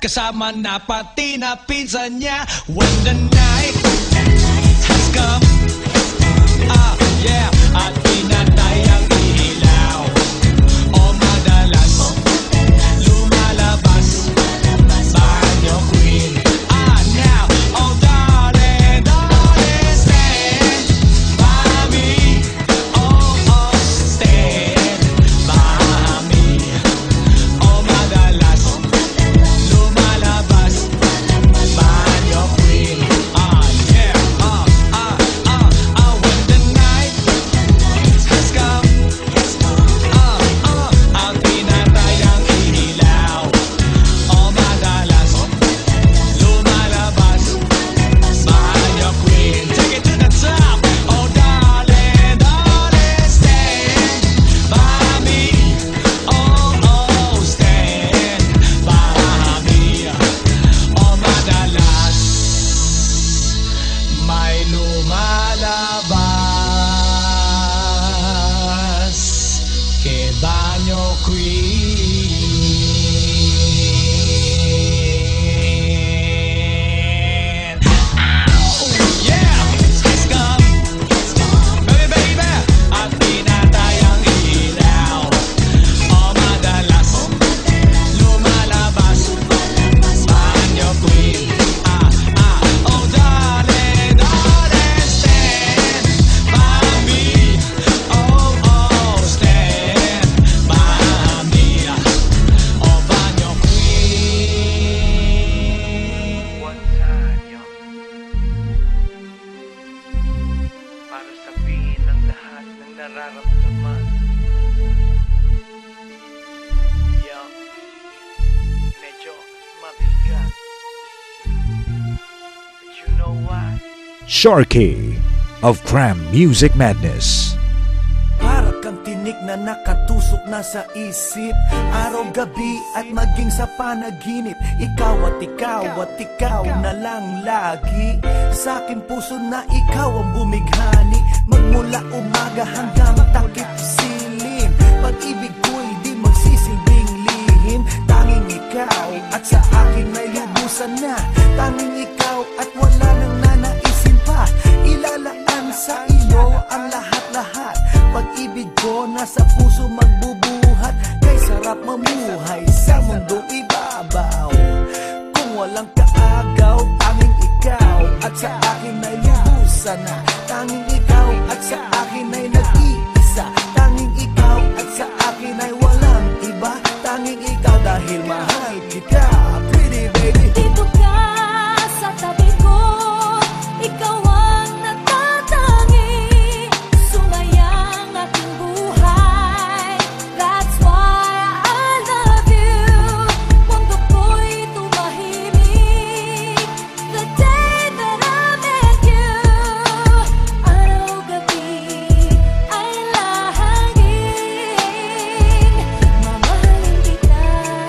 kasama na pati na pinsan niya. When the night has come, ah yeah, at pinatay ang ilaw, o madalas lumalabas banyo queen. Ah now, oh darling, darling, stand by me, oh oh stand by me, oh madalas lumalabas banyo queen. Ah yeah, ah ah ah ah when the night has come, ah ah ang pinatay ang ilaw, oh madalas lumalabas banyo queen. Take it to the top, oh darling, darling, stand by me, oh oh stand by me, oh madalas may lumalabas kay banyo queen. Oh yeah, it's come, baby baby, at pinatay ang ilaw, oh madalas lumalabas banyo queen. Ah ah oh darling, darling, stand by me, oh oh stand by me, oh banyo queen. One time, yo. Para sabihin ang lahat ng nararamdaman. Yo, medyo mabigat. But you know what? Sharky of Cram Music Madness. Para kang tinik na nakatusok na sa isip, araw-gabi at maging sa panaginip. Ikaw at ikaw at ikaw na lang lagi sa aking puso na ikaw ang bumighani. Magmula umaga hanggang takip silim, pag-ibig ko'y di magsisilbing lihim. Tanging ikaw at sa akin may lubusan na. Tanging ikaw at wala nang nanaisin pa. Ilalaan sa iyo ang lahat-lahat. Pag-ibig ko nasa puso magbubuhat. Kay sarap mamuhay sa mundong ibabaw. Kung walang kaagaw, tanging ikaw at sa akin ay lubusan na. Tanging ikaw at sa akin ay nag-iisa. Tanging ikaw at sa akin ay walang iba. Tanging ikaw dahil mahal kita, pretty baby. Dito ka sa tabi ko, ikaw ang natatangi. Sumayang aking buhay, that's why I love you. Mundo ko'y tumahimik the day that I met you. Araw-gabi ay lahangin, mamahalin kita.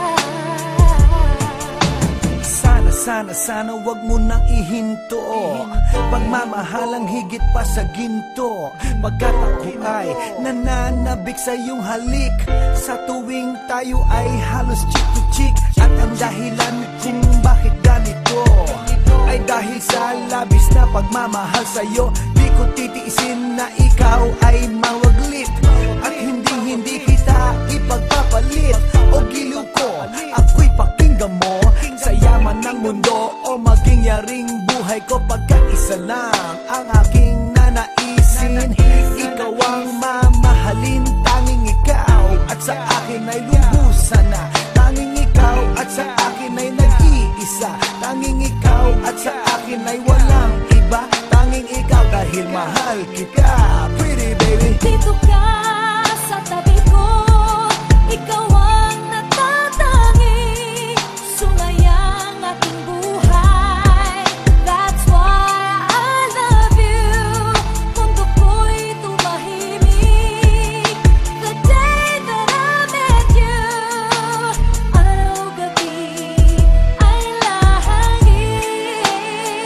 Sana, sana, sana wag mo nang ihinto. Pagmamahalang higit pa sa ginto. Pagkat ako ay nananabik sa iyong halik. Sa tuwing tayo ay halos cheek to cheek. At ang dahilan kung bakit ganito ay dahil sa labis na pagmamahal sa'yo. Di ko titiisin na ikaw ay mawaglit. At hindi hindi kita ipagpapalit. O giliw ko, ako'y pakinggan mo. Sa yaman ng mundo o maging yaring buhay ko, pagkat isa lang ang aking nanaisin. Ikaw ang mamahalin, tanging ikaw at sa akin ay lubusan na. Tanging ikaw at sa akin ay nag-iisa. Tanging ikaw at sa akin ay walang iba. Tanging ikaw dahil mahal kita, pretty baby. Dito ka sa tabi ko, ikaw ang natatangi. Sumayang aking buhay, that's why I love you. Mundo ko'y tumahimik the day that I met you. Araw-gabi ay lahangin,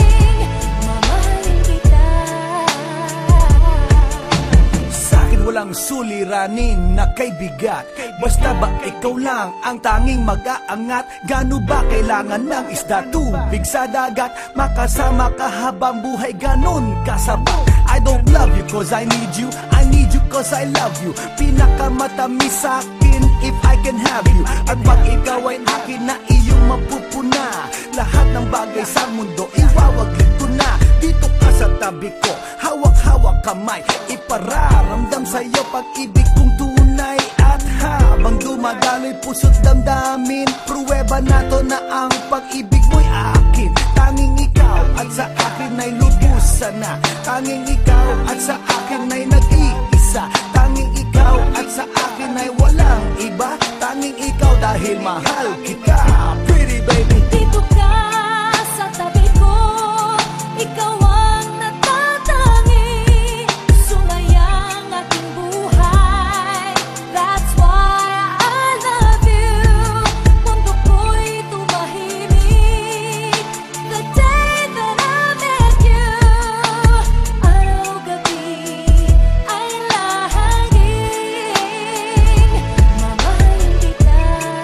mamahalin kita. Sa'kin walang mang suliranin na kay bigat. Basta ba ikaw lang ang tanging mag-aangat? Gano ba kailangan ng isda, tubig sa dagat? Makasama ka habang buhay, ganon kasabat. I don't love you cause I need you, I need you cause I love you. Pinakamatamis sa akin if I can have you. At pag ikaw ay akin na iyong mapupuna, lahat ng bagay sa mundo iwawaglit ko na. Dito ka sa tabi ko, hawak-hawak kamay, ipararamdam sa'yo pag-ibig kong tunay. At habang dumadaloy puso't damdamin, pruweba na to na ang pag-ibig mo'y akin. Tanging ikaw at sa akin ay lubusan na. Tanging ikaw at sa akin ay nag-iisa. Tanging ikaw at sa akin ay walang iba. Tanging ikaw dahil mahal kita, pretty baby. Dito ka sa tabi ko, ikaw ang natatangi. Sumayang aking buhay, that's why I love you. Mundo ko'y tumahimik the day that I met you. Araw-gabi ay lahangin, mamahalin kita.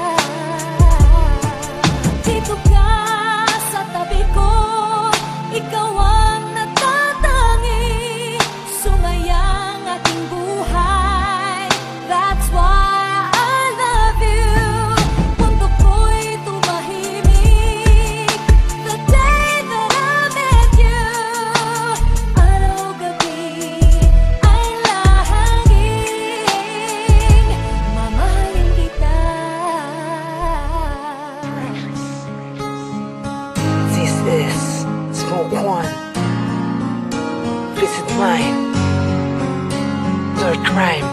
Dito ka sa tabi ko, ikaw ang natatangi. Sumayang aking buhay, that's why I love you. Mundo ko'y tumahimik the day that I met you. Araw-gabi ay lahangin, mamahalin kita. This is Smoke One. Visit mine. Third crime.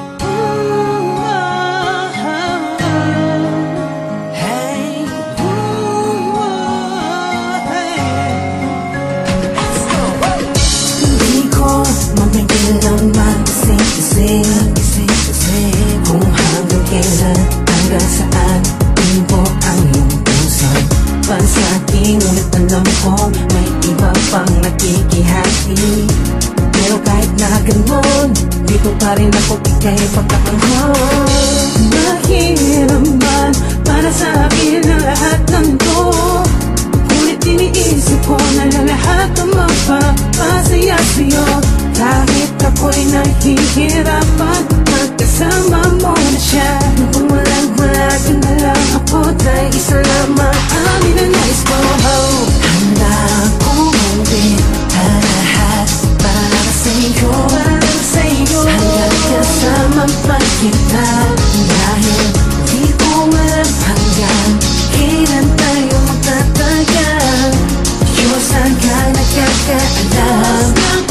Hindi ko mapigil ang magising-gising kung hanggang kailan, hanggang saan ibo ang iyong puso. Para sa akin, ngunit alam kong may iba pang nakikihati. Pero kahit na ganon, di ko pa rin ako bigay pagkakanghon. Mahiraman para sa akin ang lahat ng to. Ngunit iniisip ko na lahat ang mapapasaya sa'yo. Kahit ako'y nahihirapan, magkasama mo na siya. Kung walang wala ka na lang ako, dahil isa lamang ang ninanais ko. Handa akong gawin ang lahat para sa'yo, para sa'yo. Hanggang kasama pa kita, dahil di ko alam hanggang kailan tayo magtatagal. Diyos ang ka nagkakaalam.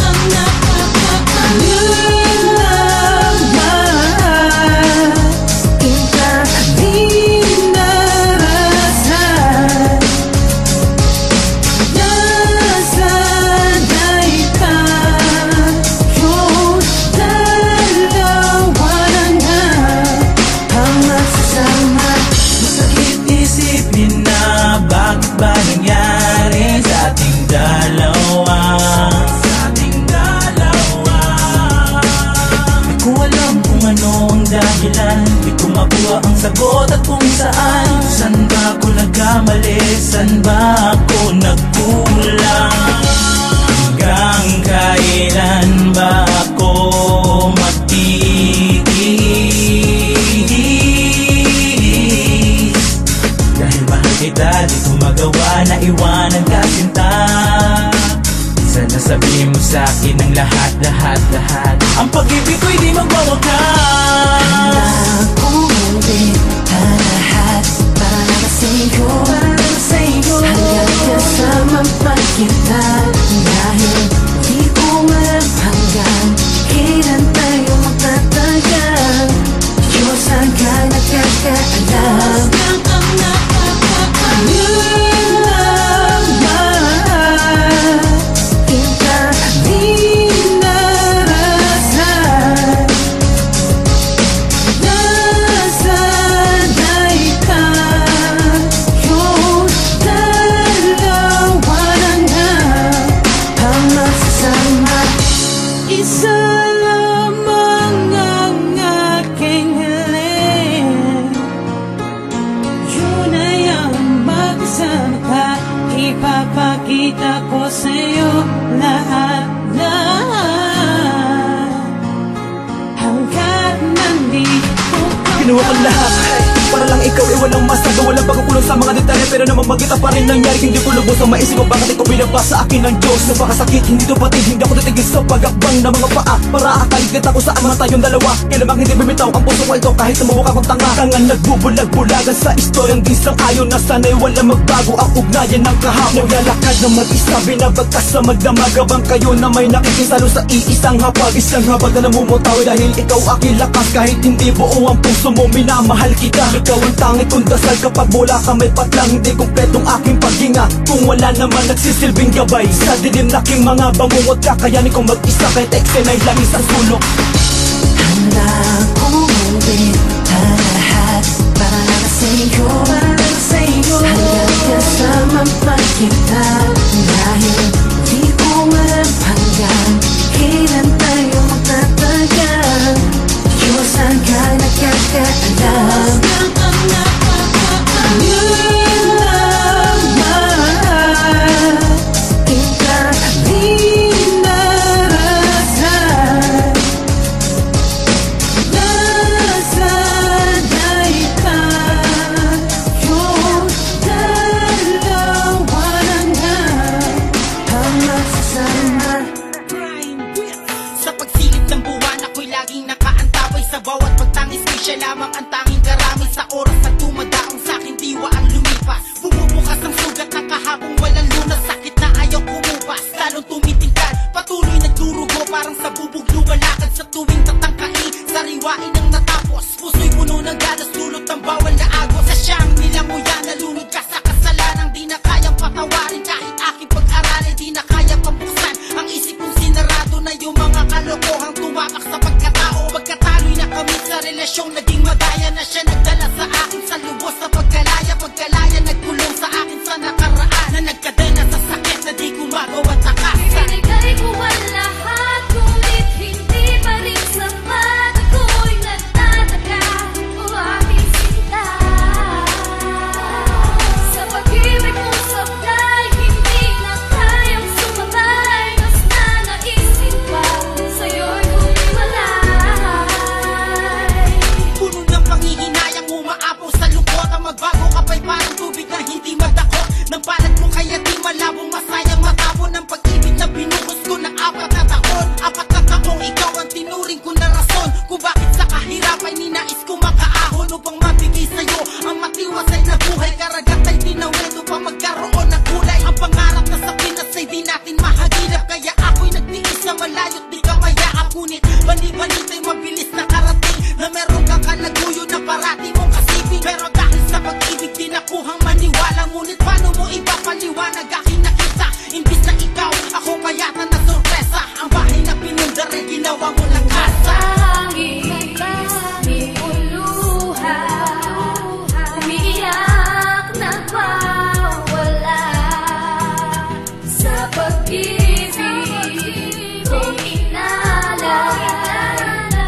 Ang sagot at kung saan, saan ba ako nagkamali, saan ba ako nagkulang? Hanggang kailan ba ako magtiis? Dahil mahal kita, di ko magawa na iwanan ka, sinta. Sana sabihin mo sa'kin ang lahat, lahat, lahat. Ang pag-ibig ko'y di magwawakas. Handa akong gawin ang lahat para sa'yo, para sa'yo. Hanggang kasama pa kita, dahil di ko alam hanggang kailan tayo magtatagal. Diyos ang ka nagkakaalam. ipapakita ko sa'yo lahat-lahat hanggat nandito ka. Ginawa ko lahat para lang ikaw ay walang masaga, walang pagkukulong sa mga detalye, pero naman magkita pa rin nangyari. Hindi ko lubos ang maisip ko bakit ikaw binabasa sa akin ng Diyos. Napakasakit, hindi to pati, hindi ako titigil sa pag-akbang ng mga paa para akaligit ako saan man tayong dalawa. Kailangan hindi bumitaw ang puso ko ito kahit na mabukha kong tanga. Tangan nagbubulag-bulagan sa istoryang di sang-ayon na sana'y walang magbago ang ugnayan ng kahapon. Naglalakad na mag-isa, binabagkas sa magdamag habang kayo na may nakikisalo sa iisang hapag. Isang habag na namumutawi dahil ikaw aking lakas. Kahit hindi buo ang puso mo, minamahal kita. Ikaw ang tanging kong dasal kapag mula ka may patlang. Hindi kumpletong aking paghinga kung wala naman nagsisilbing gabay. Sa dilim na aking mga bangungot, kakayanin kong mag-isa kahit eksen ay langis ang sulok. Handa akong bitahan lahat para lang sa'yo, para sa'yo. Hanggang kasama pa kita dahil di ko alam hanggang kailan tayo magtatagal. Iwasan ka nagkakaalam. Siya lamang ang tanging karami sa oras na dumadaong sa'king diwa ang lumipas. Bumubukas ang sugat na kahapong walang lunas. Sakit na ayaw kumupas, lalong tumitingkad. Patuloy nagdurugo parang sa bubog lumalakad. Sa tuwing tatangkain, sariwain ang natapos. Puso'y puno ng ganas, dulot ng bawal na agos. Sa siyang nilanguya, nalunod ka sa kasalanang di na kayang patawarin. Kahit aking pag-aralin, di na kaya pambuksan. Ang isip kong sinarado na yung mga kalokohang tumapak sa pagkatao. Pagkataloy na kami sa relasyong naging madaya na siya nagdala sa akin sa lubos na pagkalaya. Pagkalaya nagkulong sa akin sa nakaraan na nagkadena sa sakit na di ko magawa takasan. Binigay ko ang lahat, ngunit hindi pa rin sapat. Ako'y nagtataka, o aking sinta. Sa pag-ibig mong sablay, hindi na kayang sumabay. Mas na naisip pa, sa'yo'y humiwalay. Puno ng panghihinayang umaapaw sa lukot. Ang magbago ka pa'y parang tubig na hindi madakot. Nang balat mo kaya di malabong masayang matapon. Ang pag-ibig na binuhos ko ng apat na taon. Apat na taong ikaw ang tinuring ko na rason kung bakit sa kahirapan ninais ko makaahon upang mabigay sa'yo ang matiwasay na buhay. Karagat ay tinawid upang magkaroon ng kulay. Ang pangarap na sa Pinas ay di natin mahagilap. Kaya ako'y nagtiis na malayot di ka mayaap. Ngunit bani-banit ay mabilis na karating na meron kang kalaguyo na parati mong kasipin. Pero dahil sa pag-ibig di nakuhang maniwala. Ngunit paano mo ipapaliwanag aking nakita? Imbis na ikaw, ako payatan na sorpresa. Ang bahay na pinundar ay ginawa mo lang kasa. Hangin, lumuluha, umiiyak na mawala. Sa pag-ibig kong inalala,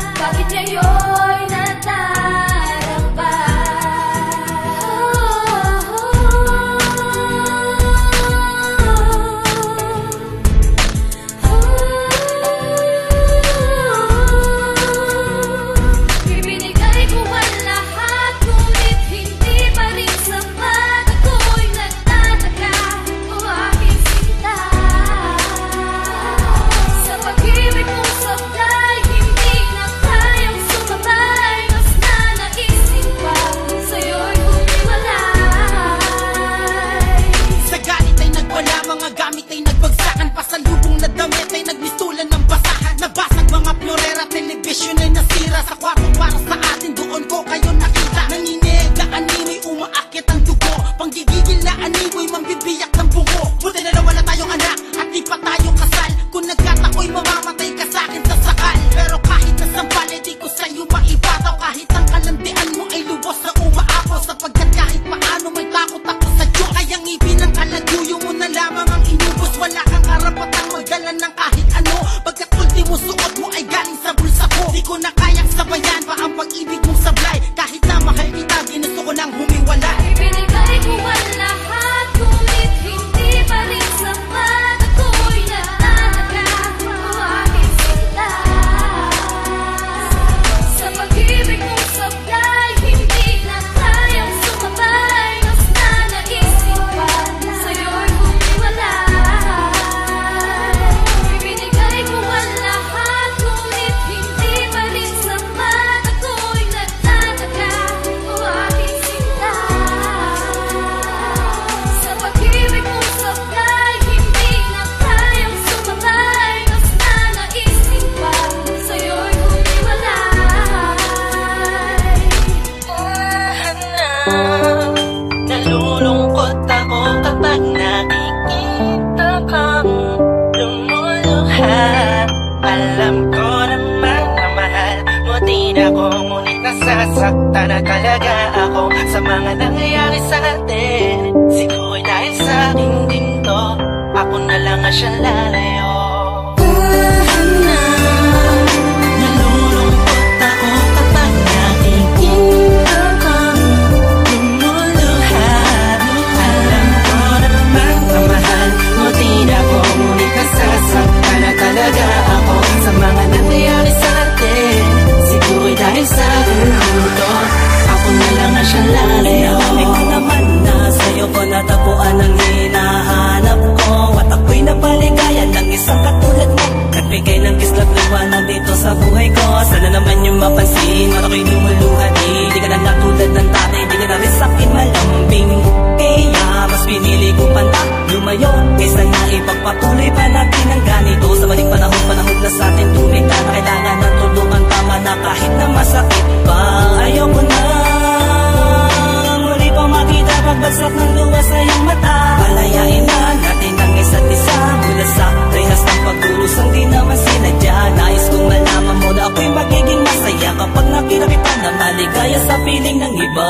mga nangyayari sa atin. Siguro dahil sa aking ginto, ako na lang ang siyang lalayo. Nalulungkot ako kapag nakikita kang lumuluha. Alam ko naman na mahal mo din ako, ngunit nasasaktan na talaga ako sa mga nangyayari sa atin. Siguro dahil sa ginto, ako na lang ang siyang lalayo. Alam ko naman na sa'yo ko natapuan ang hinahanap ko, at ako'y napaligaya ng isang katulad mo. Nagbigay ng kislap liwanag dito sa buhay ko. Sana naman yung mapansin at ako'y lumuluha. Di ka na natulad ng tatay, di ka na rin sa'kin malambing. Kaya mas pinili ko panta lumayo kaysa na ipagpatuloy pa natin ang ganito. Sa maling panahon, panahon na sa atin tumita na kailangan ng tulungan. Tama na kahit na masakit pa. Ayoko na muli pa makita pagbagsak ng luha sa iyong mata. Palayain na natin ang isa't isa mula sa rehas ng pagkulusang di naman sinadya. Nais kong malaman mo na ako'y magiging masaya kapag nakita kita na maligaya sa piling ng iba.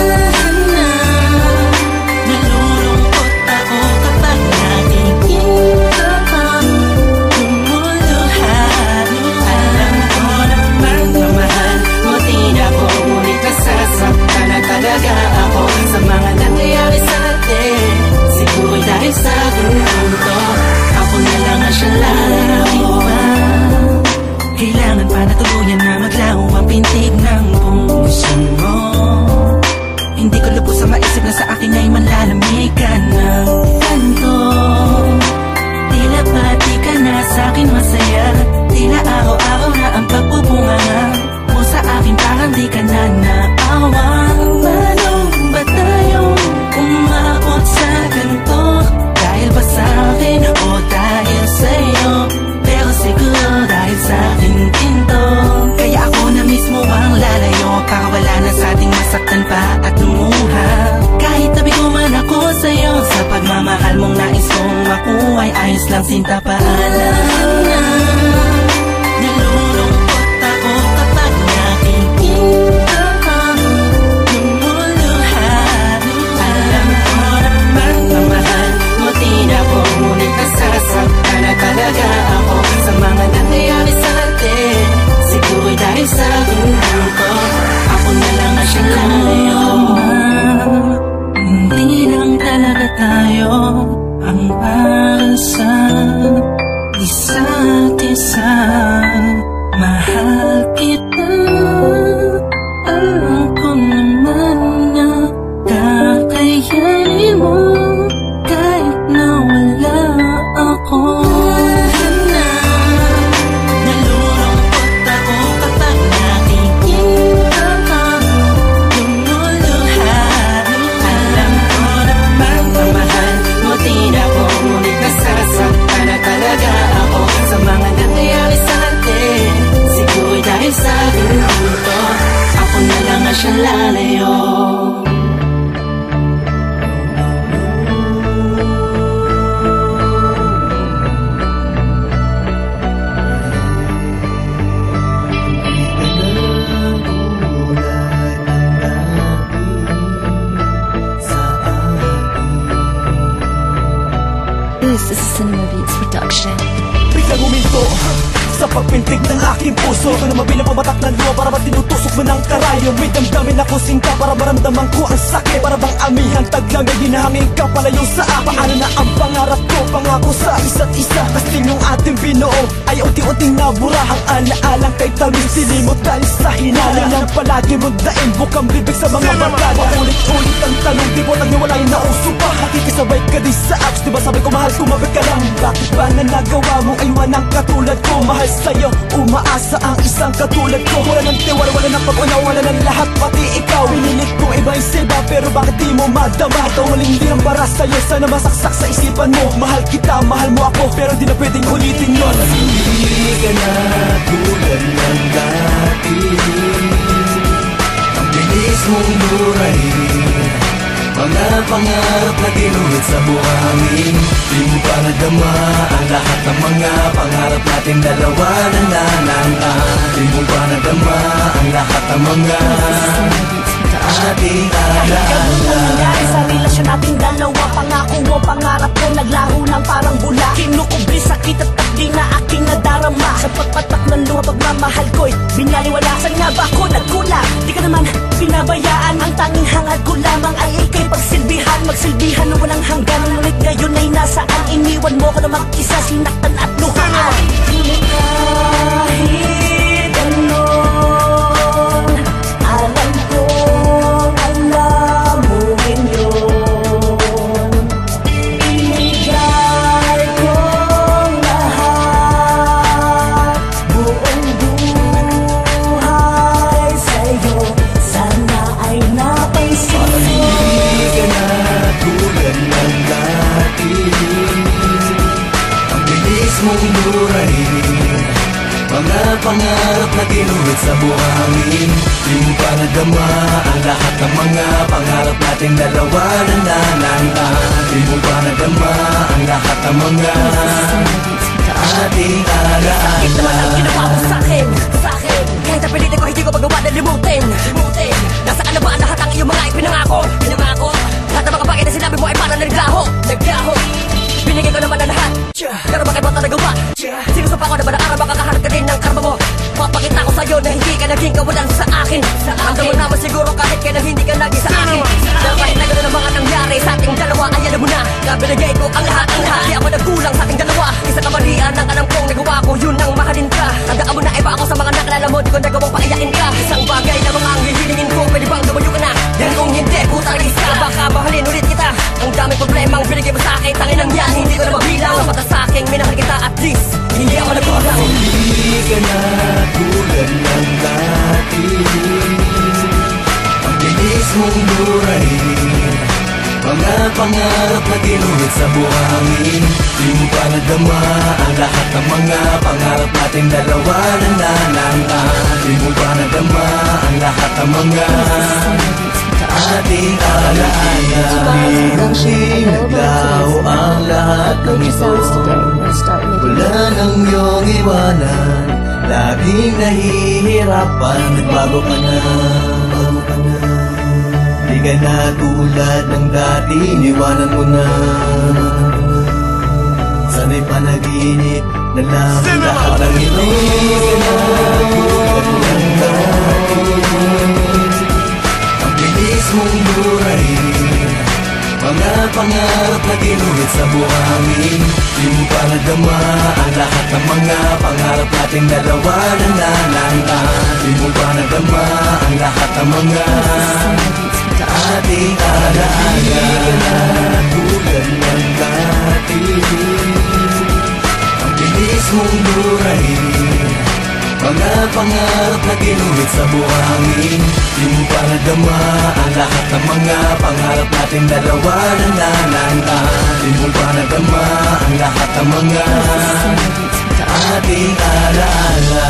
Nalulungkot ako kapag nakikita kang lumuluha. Alam ko naman na mahal mo din ako, ngunit nasasaktan na talaga ako sa mga nangyayari sa atin. Siguro dahil sa ginto, ako na lang ang siyang lalayo. Kailangan pa na tuluyan na maglaho ang pintig ng puso mo. Hindi ko lubos sa maisip na sa akin ay manlalamig ka ng kanto. Tila pati ka na sa akin masaya, tila araw-araw na ang pagbubunganga mo sa akin, parang di ka na naawang. Paano ba tayong umabot sa ganito? Dahil ba sa akin o dahil sa'yo? Pero siguro dahil sa akin ginto, kaya ako na mismo ang lalayo para wala na sa ating masaktan pa at lumuha. Kahit tabi ko man ako sa'yo, sa pagmamahal mong nais kong makuha ay ayos lang, sinta, paalam na. Nalulungkot ako kapag nakikita kang lumuluha. Alam ko naman na mahal mo din ako, ngunit nasasaktan na talaga ako sa mga nangyayari sa atin. Siguro dahil sa ginto, ako na lang ang siyang lalayo. Hindi lang talaga tayo ang para sa isa't isa. Mahal kita, alam ko naman na kakayanin mo kahit na wala ako. Nalulungkot ako kapag nakikita kang lumuluha. Alam ko naman na mahal mo din ako, ngunit nasasaktan na talaga ako sa mga nangyayari sa atin. Siguro dahil sa ginto, ako na lang ang siyang lalayo. This is a Cinema Beats production. Biglang huminto sa pagpintig ng aking puso. Ito na mabilang pamatak ng luha para ba tinutusok mo ng karayo. May damdamin ako sinta para maramdaman ko ang sakit. Para bang amihan taglamig, hinahangin ka palayo sa akin. Paano na ang pangarap ko, pangako sa isa't isa. Kasting yung ating binuo ay unti-unting nabura. Ang alaalang kay tamis, silimot dahil sa hinala ng palagi mong daing bukang bibig sa mga mata. Paulit-ulit ang tanong, di mo nagniwala yung nauso pa. Nakikisabay ka din sa apps, di ba sabi ko mahal, kumabit ka lang. Bakit ba na nagawa mo ay walang katulad ko? Mahal sa'yo, umaasa ang isang katulad ko. Wala ng tiwala, wala ng pag-unaw, wala ng lahat, pati ikaw. Pinilit ko iba yung siba, pero bakit di mo madama? Ito walang hindi ng para sa'yo, sana masaksak sa isipan mo. Mahal kita, mahal mo ako, pero di na pwedeng ulitin yun. Hindi ka na tulad ng dati. Ang bilis mong burahin mga pangarap na ginuhit sa buhangin. Di mo pa nadama ang lahat ng mga pangarap natin dalawa na nananaan. Di mo pa nadama ang lahat ng mga ating Kahit ganun ang alaala. nangyari sa relasyon nating dalawa, pangako mo, pangarap ko, naglaho lang parang bula. Kinukubli sakit at takdi na aking nadarama. Sa pagpatak ng luha, pagmamahal ko'y binaliwala. Saan nga ba ako nagkulang? Di ka naman pinabayaan. Ang tanging hangad ko lamang ay ikay pagsilbihan. Magsilbihan na walang hanggan. Ngunit ngayon ay nasaan? Iniwan mo ko na mag-isa, sinaktan at luhaan. Ngunit kahit ganon, alam kong alam mo rin yun. Inigay kong lahat, buong buhay sa'yo. Sana ay napansin mo. Hindi ka na tulad ng dati. Ang bilis mong lurahin mga pangarap na ginuhit sa buhangin. Di mo pa nadama ang lahat ng mga pangarap nating dalawa na nanantaan. Di mo pa nadama ang lahat ng mga ating alaala. Ito naman ang ginawa mo sa'kin, sa'kin. Kahit napilitin ko, hindi ko magawa na limutin, limutin. Nasaan na ba ang lahat ang iyong mga ipinangako, pinangako? Lahat ng mga bagay na sinabi mo ay parang naglaho, naglaho. Binigay ko naman ang lahat, pero bakit mo ito nagawa? Sinusap ako na ba na araw makakaharap ka din ng karma mo? Papakita ko sa'yo na hindi ka naging kawalan sa akin. Ramdam mo naman siguro kahit kailan hindi ka naging sa akin. Dahil kahit na gano'n ang mga nangyari sa ating dalawa, ay alam mo na, na binigay ko ang lahat, ang lahat. Di ako nagkulang sa ating dalawa. Isa kamalian ang alam kong nagawa ko, yun ang mahalin ka. Tandaan mo na iba ako sa mga nakalala mo, di ko nagawang paiyain ka. Isang bagay na mga ang hihilingin ko, pwede bang lumayo ka na? Dahil kung hindi, putang isa, baka mahalin ulit kita. Ang daming problemang binigay mo sa akin, tangin ang yan, hindi ko na mabilang. Kapata sa akin, minahal kita at least, hindi ako nagkulang. Hindi ka na tulad ng dati. Ang bilis mong lurahin mga pangarap na ginuhit sa buhangin. Di mo pa nadama ang lahat ng mga pangarap nating dalawa na nanantaan. Di mo pa nadama ang lahat ng mga ating alaala. Di naglaho ang lahat ng ito. Wala nang iyong iwanan, laging nahihirapan. Nagbago ka na, bago ka na. Di ka na tulad ng dati, iniwanan mo na. Sana'y panaginip na lang lahat ng ito. Di ka na tulad ng dati. Ang bilis mong lurahin mga pangarap na ginuhit sa buhangin. Di mo pa nadama ang lahat ng mga pangarap nating dalawa na nanantaan. Di mo pa nadama ang lahat ng mga ating alaala. Tulad ng dati, ang bilis mong lurahin mga pangarap na ginuhit sa buhangin. Di mo pa nadama ang lahat ng mga pangarap nating dalawa na nanantaan. Di mo pa nadama ang lahat ng mga ating alaala.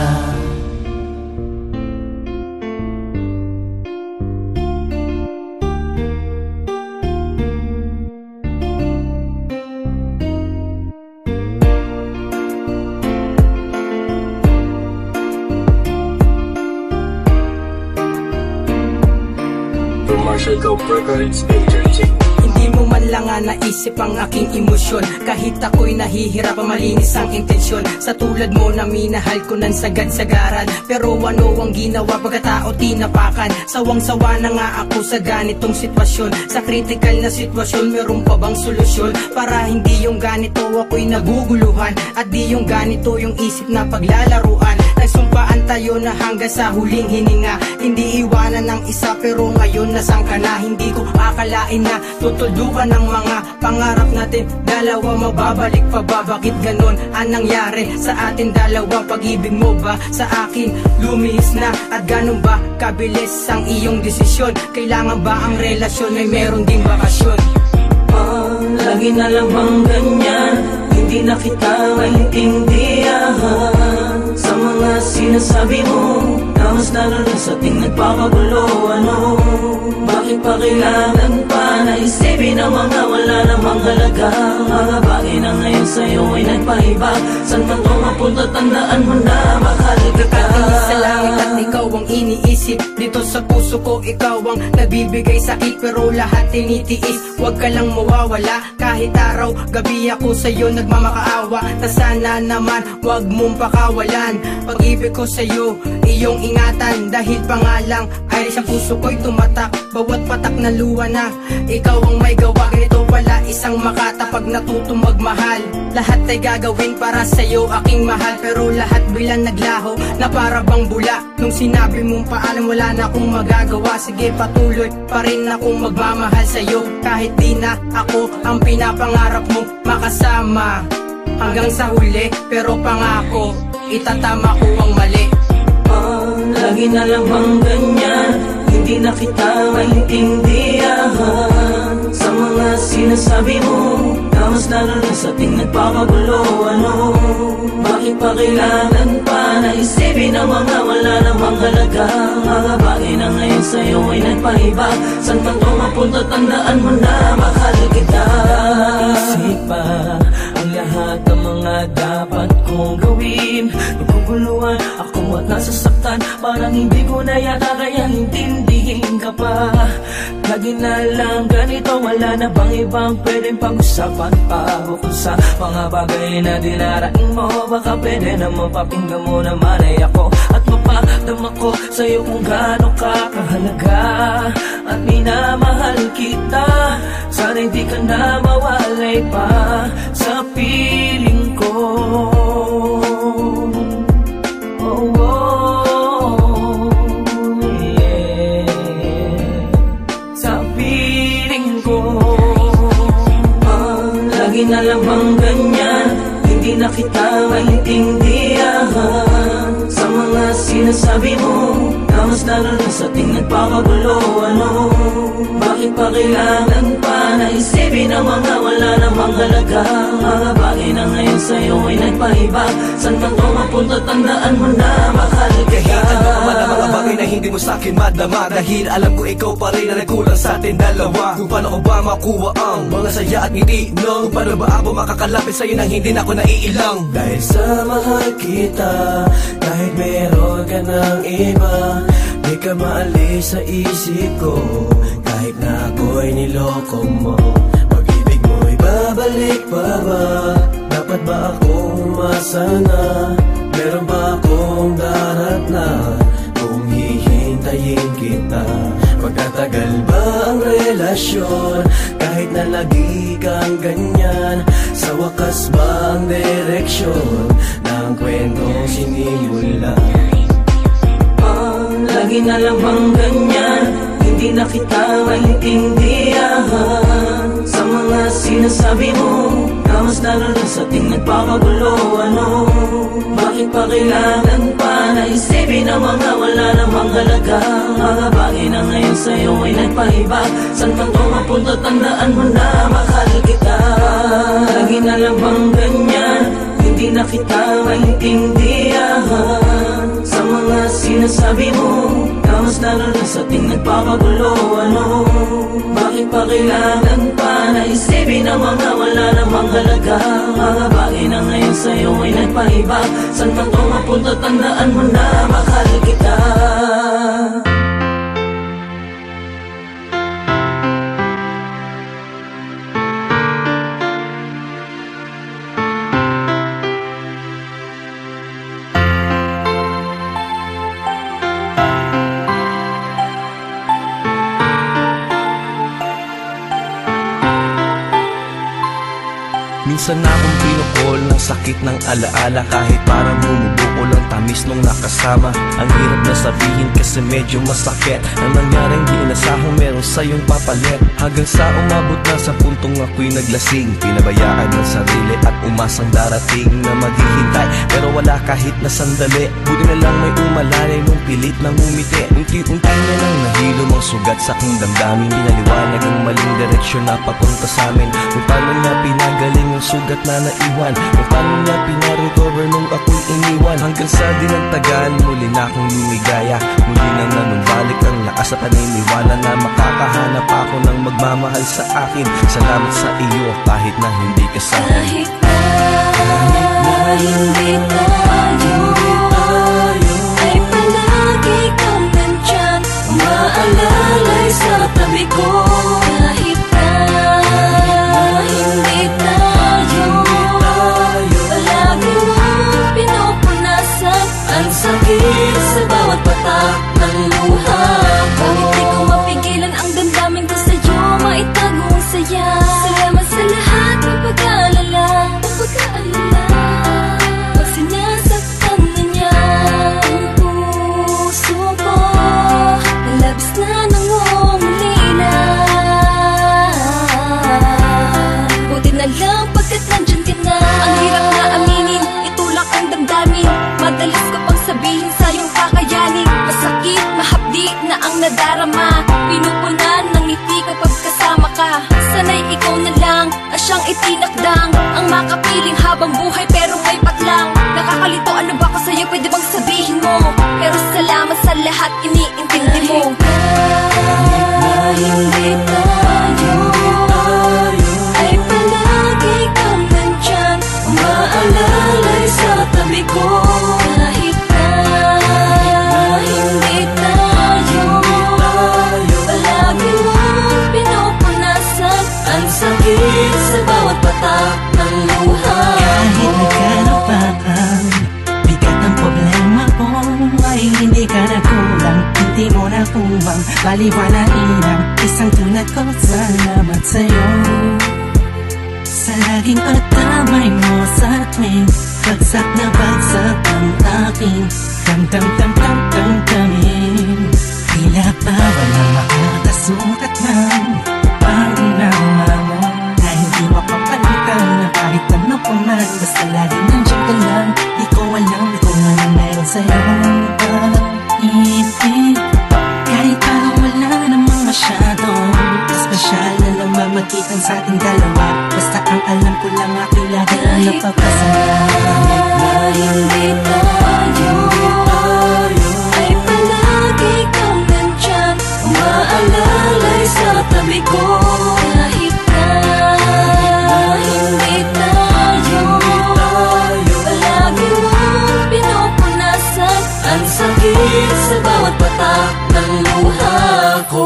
Hindi mo man lang nga naisip ang aking emosyon. Kahit ako'y nahihirap, malinis ang intensyon. Sa tulad mo na minahal ko ng sagad-sagaran. Pero ano ang ginawa pagkatao tinapakan? Sawang-sawa na nga ako sa ganitong sitwasyon. Sa critical na sitwasyon, meron pa bang solusyon? Para hindi yung ganito ako'y naguguluhan, at di yung ganito yung isip na paglalaruan. Nagsumpaan tayo na hanggang sa huling hininga. Hindi iwanan ng isa pero ngayon nasang ka na. Hindi ko akalain na tutuldukan ng mga pangarap natin dalawa. Mababalik pa ba? Bakit ganon ang nangyari sa atin dalawa? Pag-ibig mo ba sa akin lumihis na? At ganon ba kabilis ang iyong desisyon? Kailangan ba ang relasyon ay meron ding bakasyon? Oh, lagi na lang bang ganyan? Hindi na kita maintindihan sa mga sinasabi mo, na mas lalo na sa ating nagpapagulo. Ano? Bakit pa kailangan pa na isipin ang mga wala namang halaga? Mga bagay na ngayon sa'yo ay nagpaiba. Saan man to mapunta, tandaan mo na mahal ka. Kakainis sa langit at ikaw ang ini iniisip. Dito sa puso ko ikaw ang nagbibigay sakit, pero lahat tinitiis. Huwag ka lang mawawala, kahit araw gabi ako sa'yo nagmamakaawa. Na sana naman huwag mong pakawalan pag-ibig ko sa'yo, iyong ingatan. Dahil pangalang ay sa puso ko'y tumatak, bawat patak na luwa na ikaw ang may gawa. Ganito pala isang makata pag natutong magmahal. Lahat ay gagawin para sa'yo aking mahal, pero lahat bilang naglaho na para bang bula. Nung sinabi mong paalam wala na akong magagawa. Sige patuloy pa rin akong magmamahal sa'yo, kahit di na ako ang pinapangarap mong makasama hanggang sa huli. Pero pangako itatama ko ang mali. Oh, lagi na lang bang ganyan, hindi na kita maintindihan sa mga sinasabi mo, na mas lalo na sa ating nagpapagulo. Ano, bakit pa kailangan pa na isipin ang mga wala namang halaga? Mga bagay na ngayon sa'yo ay nagpaiba. San pa to mapunta, tandaan mo na mahal kita. Isip pa ang lahat ng mga dapat kong gawin. Naguguluhan ako at nasasaktan, parang hindi ko na yata kaya intindihin ka pa. Lagi na lang ganito, wala na bang ibang pwedeng pag-usapan pa? Bukod sa mga bagay na dinaraing mo, baka pwede na mapapinggan mo naman ay ako, at mapadama ko sa'yo kung gaano ka kahalaga. At minamahal kita, sana hindi ka na mawalay pa sa piling ko. Oh, oh, yeah. Sa piling ko. Ah, lagi na lang bang ganyan, hindi na kita maintindihan sa mga sinasabi mo, na mas lalo na sa ating nagpapagulo. Ano, bakit pa kailangan pa na isipin ang mga wala namang halaga? Mga bagay na ngayon sa'yo ay nagpaiba. San ka to mapunta, tandaan mo na mahal kita. Kahit ano man ang mga bagay na hindi mo sa'kin madama, dahil alam ko ikaw pa rin na nagkulang sa atin dalawa. Kung paano ko ba makuha ang mga saya at ngiti, no? Kung paano ba ako makakalapit sa'yo nang hindi na ako naiilang? Dahil sa mahal kita, kahit meron ka ng iba, di ka maalis sa isip ko. Kahit na ako'y niloko mo, pag-ibig mo'y babalik pa ba? Dapat ba akong umasa na? Meron ba akong darat na kung hihintayin kita? Magtatagal ba ang relasyon kahit na lagi kang ganyan? Sa wakas ba ang direksyon ng kwentong sinimula? Lagi na lang bang ganyan, hindi na kita maintindihan sa mga sinasabi mo, na mas lalo na sa ating nagpapagulo. Ano, bakit pa kailangan pa na isipin ang mga wala namang halaga? Mga bagay na ngayon sa'yo ay nagpaiba. San ka to mapunta, tandaan mo na mahal kita. Lagi na lang bang ganyan, hindi na kita maintindihan sa mga sinasabi mo, na mas lalo na sa ating nagpapagulo. Ano, bakit pa kailangan pa na isipin ang mga wala namang halaga? Mga bagay na ngayon sa'yo ay nagpaiba. San ka to mapunta, tandaan mo na mahal kita. Minsan na akong pinukol ng sakit ng alaala, kahit parang bumubuko lang tamis nung nakasama. Ang hirap na sabihin kasi medyo masakit ang nangyaring di inasahang meron sa'yong papalit. Hanggang sa umabot na sa puntong ako'y naglasing, pinabayaan ng sarili at umasang darating na maghihintay, pero wala kahit na sandali. Buti na lang may umalalay nung pilit ng umiti. Unti-unti na lang nahilom ang sugat sa aking damdamin. Pinaliwanag ang maling direksyon na papunta sa amin. Kung paano niya pinagaling ang sugat na naiwan, kung paano niya pinarecover nung ako'y iniwan. Hanggang sa dinagtagan, muli na akong lumigaya. Muli nang nanumbalik ang lakas at paniniwala na makakahanap ako ng magmamahal sa akin. Salamat sa iyo kahit na hindi ka sa akin. Kahit na, kahit na hindi tayo, hindi tayo, ay palagi kang nandito. tinakdang ang makapiling habang buhay pero may patlang. Nakakalito, ano ba ko sa'yo, pwede bang sabihin mo? Pero salamat sa lahat, iniintindi mo. Hindi tayo ay palagi kang nandyan, umaalalay sa tabi ko. Kahit na hindi tayo palagi mong pinupunasan ang sakit sa bawat patak ng luha ko. Kahit nagkano pa ang bigat ng problema ko, ay hindi ka nagkulang, hindi mo na kumang baliwalain ang isang tulad ko. Salamat sa'yo sa laging katamay mo sa tuwing bagsak na bagsak ang aking dam-dam-dam-dam-dam-damin. Tila ba walang makakasukat ng pangunawa mo na hindi mapapalitan na kahit ano pa man, basta laging nandiyan ka lang. Di ko alam kung ano meron sa'yo pag-ibig, kahit parang wala namang masyadong espesyal na namamagitan sa ating dalawa. Basta ang alam ko lang aking lagi na napapasaya. Hindi tayo ay palagi kang nandyan, umaalalay sa tabi ko. Kahit na hindi tayo palagi mong pinupunasan ang sakit sa bawat patak ng luha ko.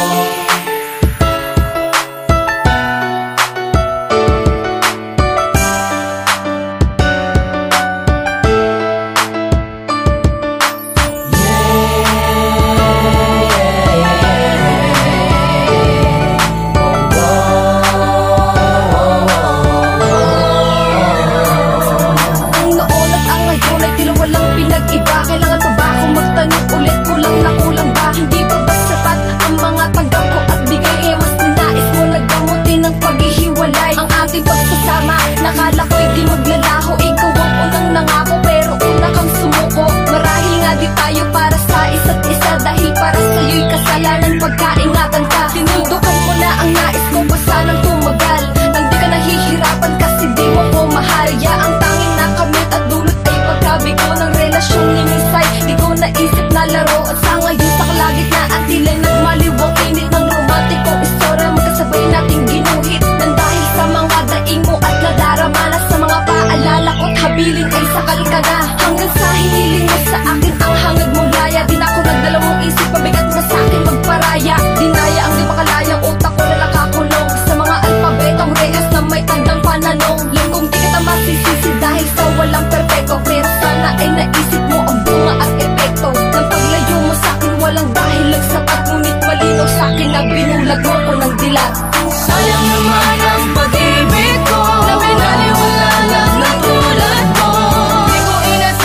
Nakala ko'y di maglalaho, ikaw ang unang nangako, pero una kang sumuko. Marahil nga di tayo para sa isa't isa, dahil para sa'yo'y kasalanan pagkaingatan ka. Tinuldukan mo na ang nais ko pa sanang tumagal, nang di ka nahihirapan kasi di mo ko mahal. Ya ang tanging nakamit at dulot ay pagkabigo ng relasyon ni Misay. Di ko naisip na laro at sa ngayon sa kalagitnaan tila nagmaliwang init ng romantikong istorya. Magkasabay nating ginuhit nang dahil sa mga daing mo at nadarama na sa mga paalala ko't habilin ay sakal ka na. Hanggang sa hiniling mo sa akin ang hangad mong laya, di na ako nagdalawang isip, pabigat na sa akin magparaya. Dinaya ang di makalayang utak ko na nakakulong sa mga alpabetong rehas na may tandang pananong. Yan kung di kita masisisi dahil sa walang perpekto, pero sana ay naisip mo ang bunga at epekto ng paglayo mo sa akin. Walang dahil lang sapat, ngunit malinaw sa akin na binulag mo ko ng dilat. Sayang naman ang pag-ibig ko na binaliwala lang ng tulad mo. Di ko inas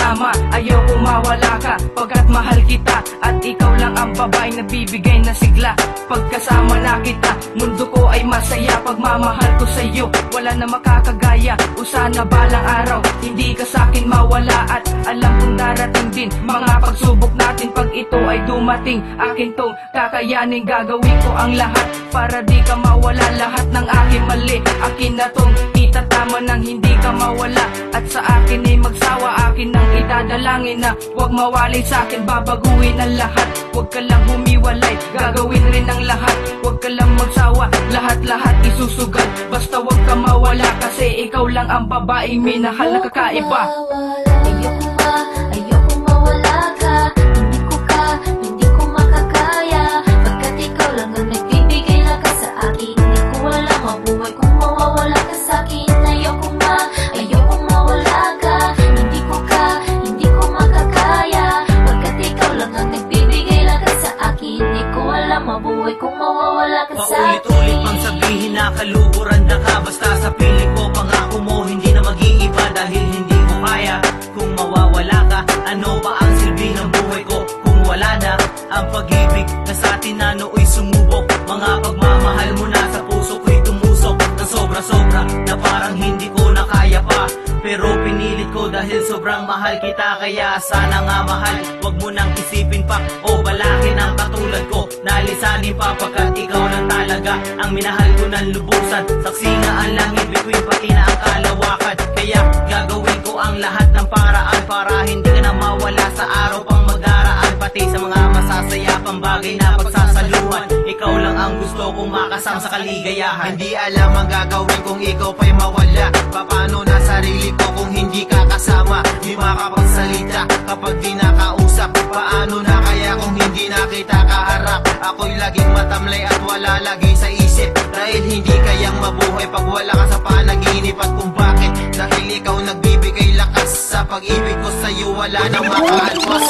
kasama. Ayokong mawala ka, pagkat mahal kita. At ikaw lang ang babae na bibigay na sigla. Pagkasama na kita, mundo ko ay masaya. Pagmamahal ko sa'yo, wala na makakagaya. O sana balang araw, hindi ka sa'kin mawala. At alam kong darating din mga pagsubok natin. Pag ito ay dumating, akin tong kakayanin. Gagawin ko ang lahat para di ka mawala. Lahat ng aking mali, akin na tong itatama nang hindi ka mawala. At sa akin ay magsawa, akin ang idadalangin na huwag mawalay sa'kin, babaguhin ang lahat. Huwag ka lang humiwalay, gagawin rin ang lahat. Huwag ka lang magsawa, lahat-lahat isusugat. Basta huwag ka mawala, kasi ikaw lang ang babaeng minahal na kakaiba. Ayoko ma, ayoko mawala ka. Hindi ko ka, hindi ko makakaya. Pagkat ikaw lang ang nagbibigay na ka sa akin. Hindi ko alam ang buhay kung mawawala ka sa akin. Ayoko ma, ayoko mawala ka. Hindi ko ka, hindi ko makakaya. Pagkat ikaw lang ang nagbibigay na ka sa akin. Hindi ko alam ang buhay kung mawawala ka sa akin. Paulit-ulit pang sabihin na kaluhuran na ka. Basta sa piling ko, pangako mo hindi na mag-iiba. Dahil hindi ko kaya kung mawawala ka. Ano ba ang silbi ng buhay ko kung wala na ang pag-ibig na sa atin na nooy sumubok? Mga pagmamahal mo na sa puso ko'y tumusok na sobra-sobra na parang hindi ko na kaya pa. Pero pinilit ko dahil sobrang mahal kita. Kaya sana nga mahal, wag mo nang isipin pa o balakin ang katulad ko. Nalisanin pa pagkat ikaw lang talaga ang minahal ko ng lubusan. Saksi nga ang langit, bituin pati na ang kalawakan. Kaya gagawin ko ang lahat ng paraan para hindi ka na mawala sa araw pang magdaraan. Pati sa mga masasaya pang bagay na pagsasaluhan. Ikaw lang ang gusto kong makasama sa kaligayahan. Hindi alam ang gagawin kung ikaw pa'y mawala. Paano na sarili ko kung hindi ka kasama? Di makapagsalita kapag di nakausap. Paano na kaya kung hindi na kita kaharap? Ako'y laging matamlay at wala lagi sa isip. Dahil hindi kayang mabuhay pag wala ka sa panaginip. At kung bakit? Dahil ikaw nagbibigay lakas. Sa pag-ibig ko sa'yo wala nang makaalpas.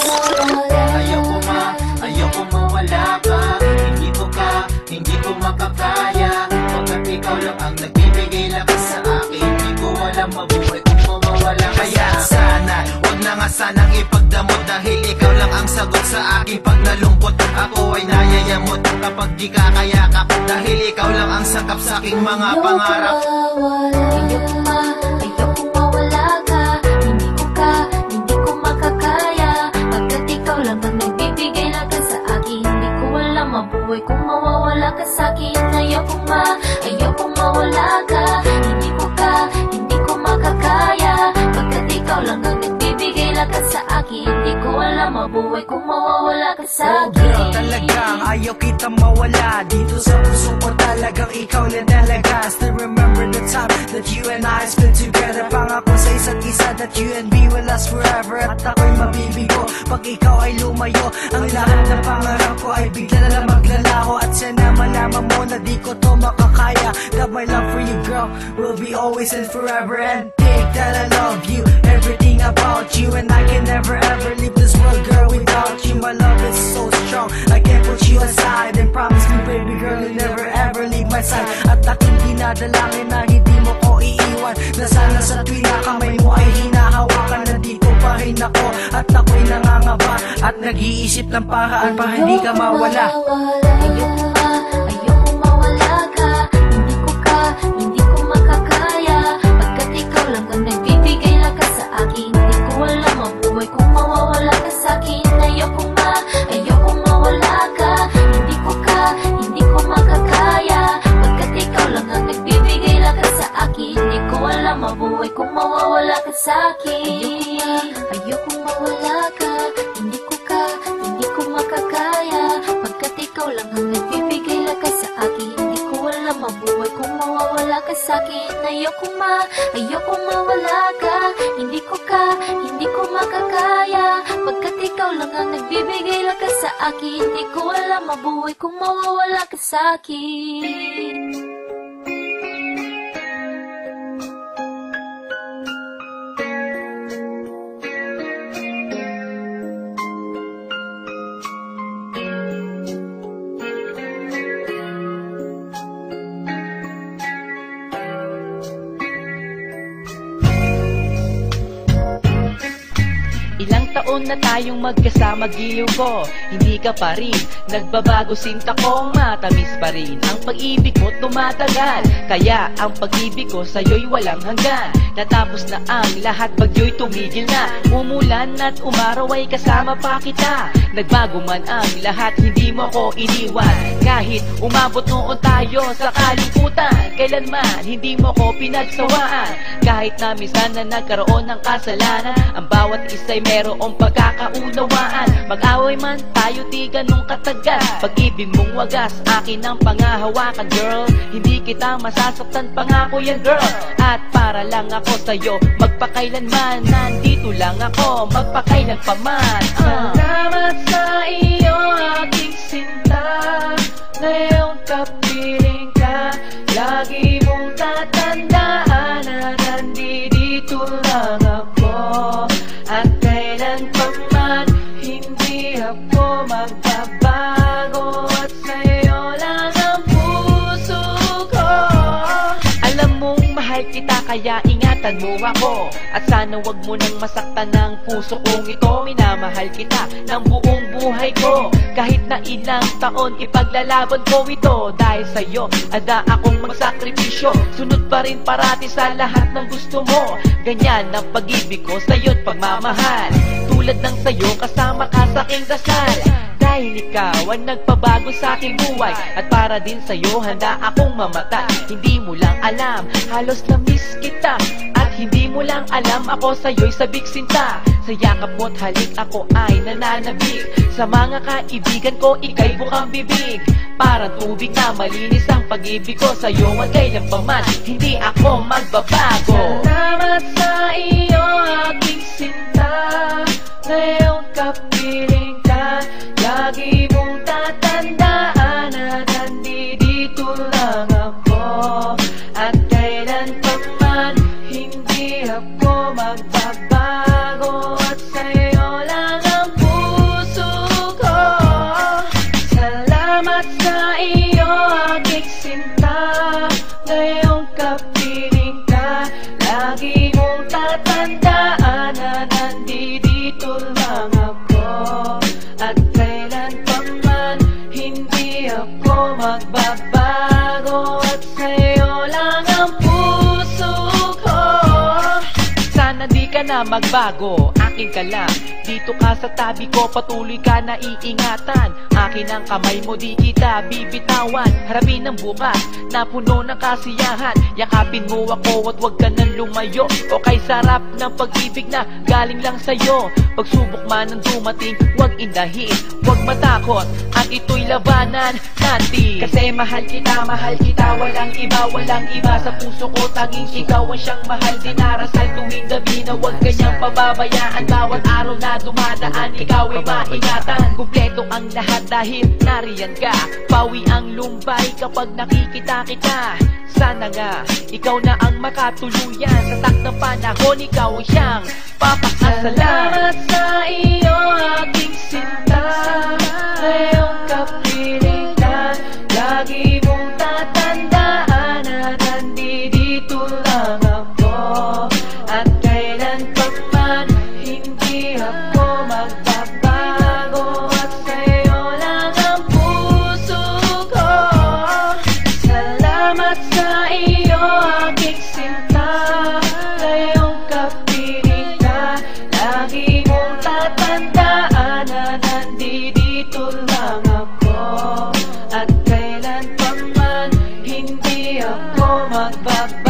Ayaw ko ma, ayaw ko mawala ka. Hindi ko ka, hindi ko makakaya. Pagkat ikaw lang ang nagbibigay lakas sa akin. Hindi ko alam mabuhay kung mawawala ka. Kaya sana, wag na nga sanang ipagdamot. Dahil ikaw lang ang sagot sa akin pag nalungkot. Ako ay nayayamot kapag di ka kayakap. Dahil ikaw lang ang sakap sa aking mga pangarap. Ayoko ma, ayoko mawala ka. Hindi ko ka, hindi ko makakaya. Pagkat ikaw lang ang nagbibigay na ka sa akin. Hindi ko alam mabuhay kung mawawala ka sa akin. Ayoko ma, ayoko mawala ka. Hindi ko ka, hindi ko makakaya. Pagkat ikaw lang ang nagbibigay na ka sa akin. Hindi ko alam mabuhay kung mawawala ka sa akin. Oh girl, talagang ayaw kita mawala. Dito sa puso ko talagang ikaw lang talaga. Still remember the time that you and I spent together. Pangako sa isa't isa that you and me will last forever. At ako'y mabibigo pag ikaw ay lumayo. Ang lahat ng pangarap ko ay bigla na lang maglalaho. At sana malaman mo na di ko to makakaya. That my love for you girl will be always and forever. And think that I love you, everything about you. And I can never ever leave this world girl without you. My love is so strong, I can't put you aside. And promise me baby girl you'll never ever leave my side. At aking dinadalangin na hindi mo ko iiwan. Na sana sa tuwing na kamay mo ay hinahawakan. Nandito pa rin ako at ako'y nangangaba. At nag-iisip ng paraan para hindi ka mawala. Ayoko ma, ayoko mawala ka. Hindi ko ka, hindi ko makakaya. Pagkat ikaw lang ang nagbibigay na ka sa akin. Hindi ko alam mabuhay kung mawawala ka sa akin. Ayoko ma, ayoko mawala ka. Hindi ko ka, hindi ko makakaya. Pagkat ikaw lang ang nagbibigay na ka sa akin. Hindi ko alam mabuhay kung mawawala ka sa akin. Ayoko mawala ka. Hindi ko ka, hindi ko makakaya. Pagkat ikaw lang ang nagbibigay na ka sa akin. Hindi ko alam mabuhay kung mawawala ka sa akin. Ayoko ma, ayoko mawala ka. Hindi ko ka, hindi ko makakaya. Pagkat ikaw lang ang nagbibigay na ka sa akin. Hindi ko alam mabuhay kung mawawala ka sa akin. taon na tayong magkasama, giliw ko, hindi ka pa rin nagbabago, sinta ko, matamis pa rin ang pag-ibig mo tumatagal. Kaya ang pag-ibig ko sa'yo'y walang hanggan. Natapos na ang lahat, bagyo'y tumigil na. Umulan at umaraw ay kasama pa kita. Nagbago man ang lahat, hindi mo ko iniwan. Kahit umabot noon tayo sa kalimutan, kailanman hindi mo ko pinagsawaan. Kahit na minsan na nagkaroon ng kasalanan, ang bawat isa'y merong pagkakaunawaan. Mag-away man tayo di ganun katagal, pag-ibig mong wagas akin ang pangahawakan, girl. Hindi kita masasaktan, pangako yan, girl. At para lang ako sa'yo magpakailanman, nandito lang ako magpakailan pa man. uh. Salamat sa iyo aking sinta, ngayong kapiling ka, lagi mong tatandaan na nandito lang ako. At kailan pa man hindi ako magbabago, at sa'yo lang ang puso ko. Alam mong mahal kita kaya ingatan mo ako, at sana wag mo nang masaktan ng puso kong ito. Minamahal kita ng buong buhay ko, kahit na ilang taon ipaglalaban ko ito. Dahil sa'yo ada akong magsakripisyo, sunod pa rin parati sa lahat ng gusto mo. Ganyan ang pag-ibig ko sa'yo't pagmamahal, tulad ng sa'yo kasama ka sa aking dasal. Dahil ikaw ang nagpabago sa aking buhay, at para din sa'yo handa akong mamatay. Hindi mo lang alam, halos na-miss kita, at hindi mo lang alam ako sa'yo'y sabik sinta. Sa yakap mo't halik ako ay nananabik, sa mga kaibigan ko ika'y bukang bibig. Parang tubig na malinis ang pag-ibig ko sa'yo, at kailan pa man hindi ako magbabago. Salamat sa iyo aking sinta, ngayong kapiling ka, lagi mong tatandaan na nandito lang ako. At kailan pa man hindi ako magbabago, at sa'yo lang ang puso ko. Salamat sa iyo aking sinta, ngayong kapiling ka, lagi mong tatandaan na nandito lang ako. At kailan pa man hindi ako magbabago, at sa'yo lang ang puso ko. Sana di ka na magbago, akin ka lang, dito ka sa tabi ko, patuloy ka na iingatan. Akin ang kamay mo, di kita bibitawan. Harapin ang bukas na puno ng kasiyahan, yakapin mo ako at wag ka nang lumayo. O kay sarap ng pag-ibig na galing lang sa'yo. Pagsubok man ang dumating, wag indahin, wag matakot, at ito'y labanan natin. Kasi mahal kita, mahal kita, walang iba, walang iba. Sa puso ko tanging ikaw ang siyang mahal. Dinarasal tuwing gabi na wag kanyang pababayaan. Bawat araw na dumadaan, ikaw ay maingatan. Kumpleto ang lahat dahil nariyan ka, pawi ang lumbay kapag nakikita kita. Sana nga ikaw na ang makatuluyan, sa takdang panahon ikaw ang siyang papakasalan. Salamat sa iyo aking sinta, ngayong kapiling ka, lagi mong tatandaan na nandito lang ako. At kailan pa man hindi ako magbabago, at sa'yo lang ang puso ko. Salamat sa iyo aking sinta, ngayong kapiling ka, lagi mong tatandaan na nandito lang ako. At kailan pa man hindi ako magbabago,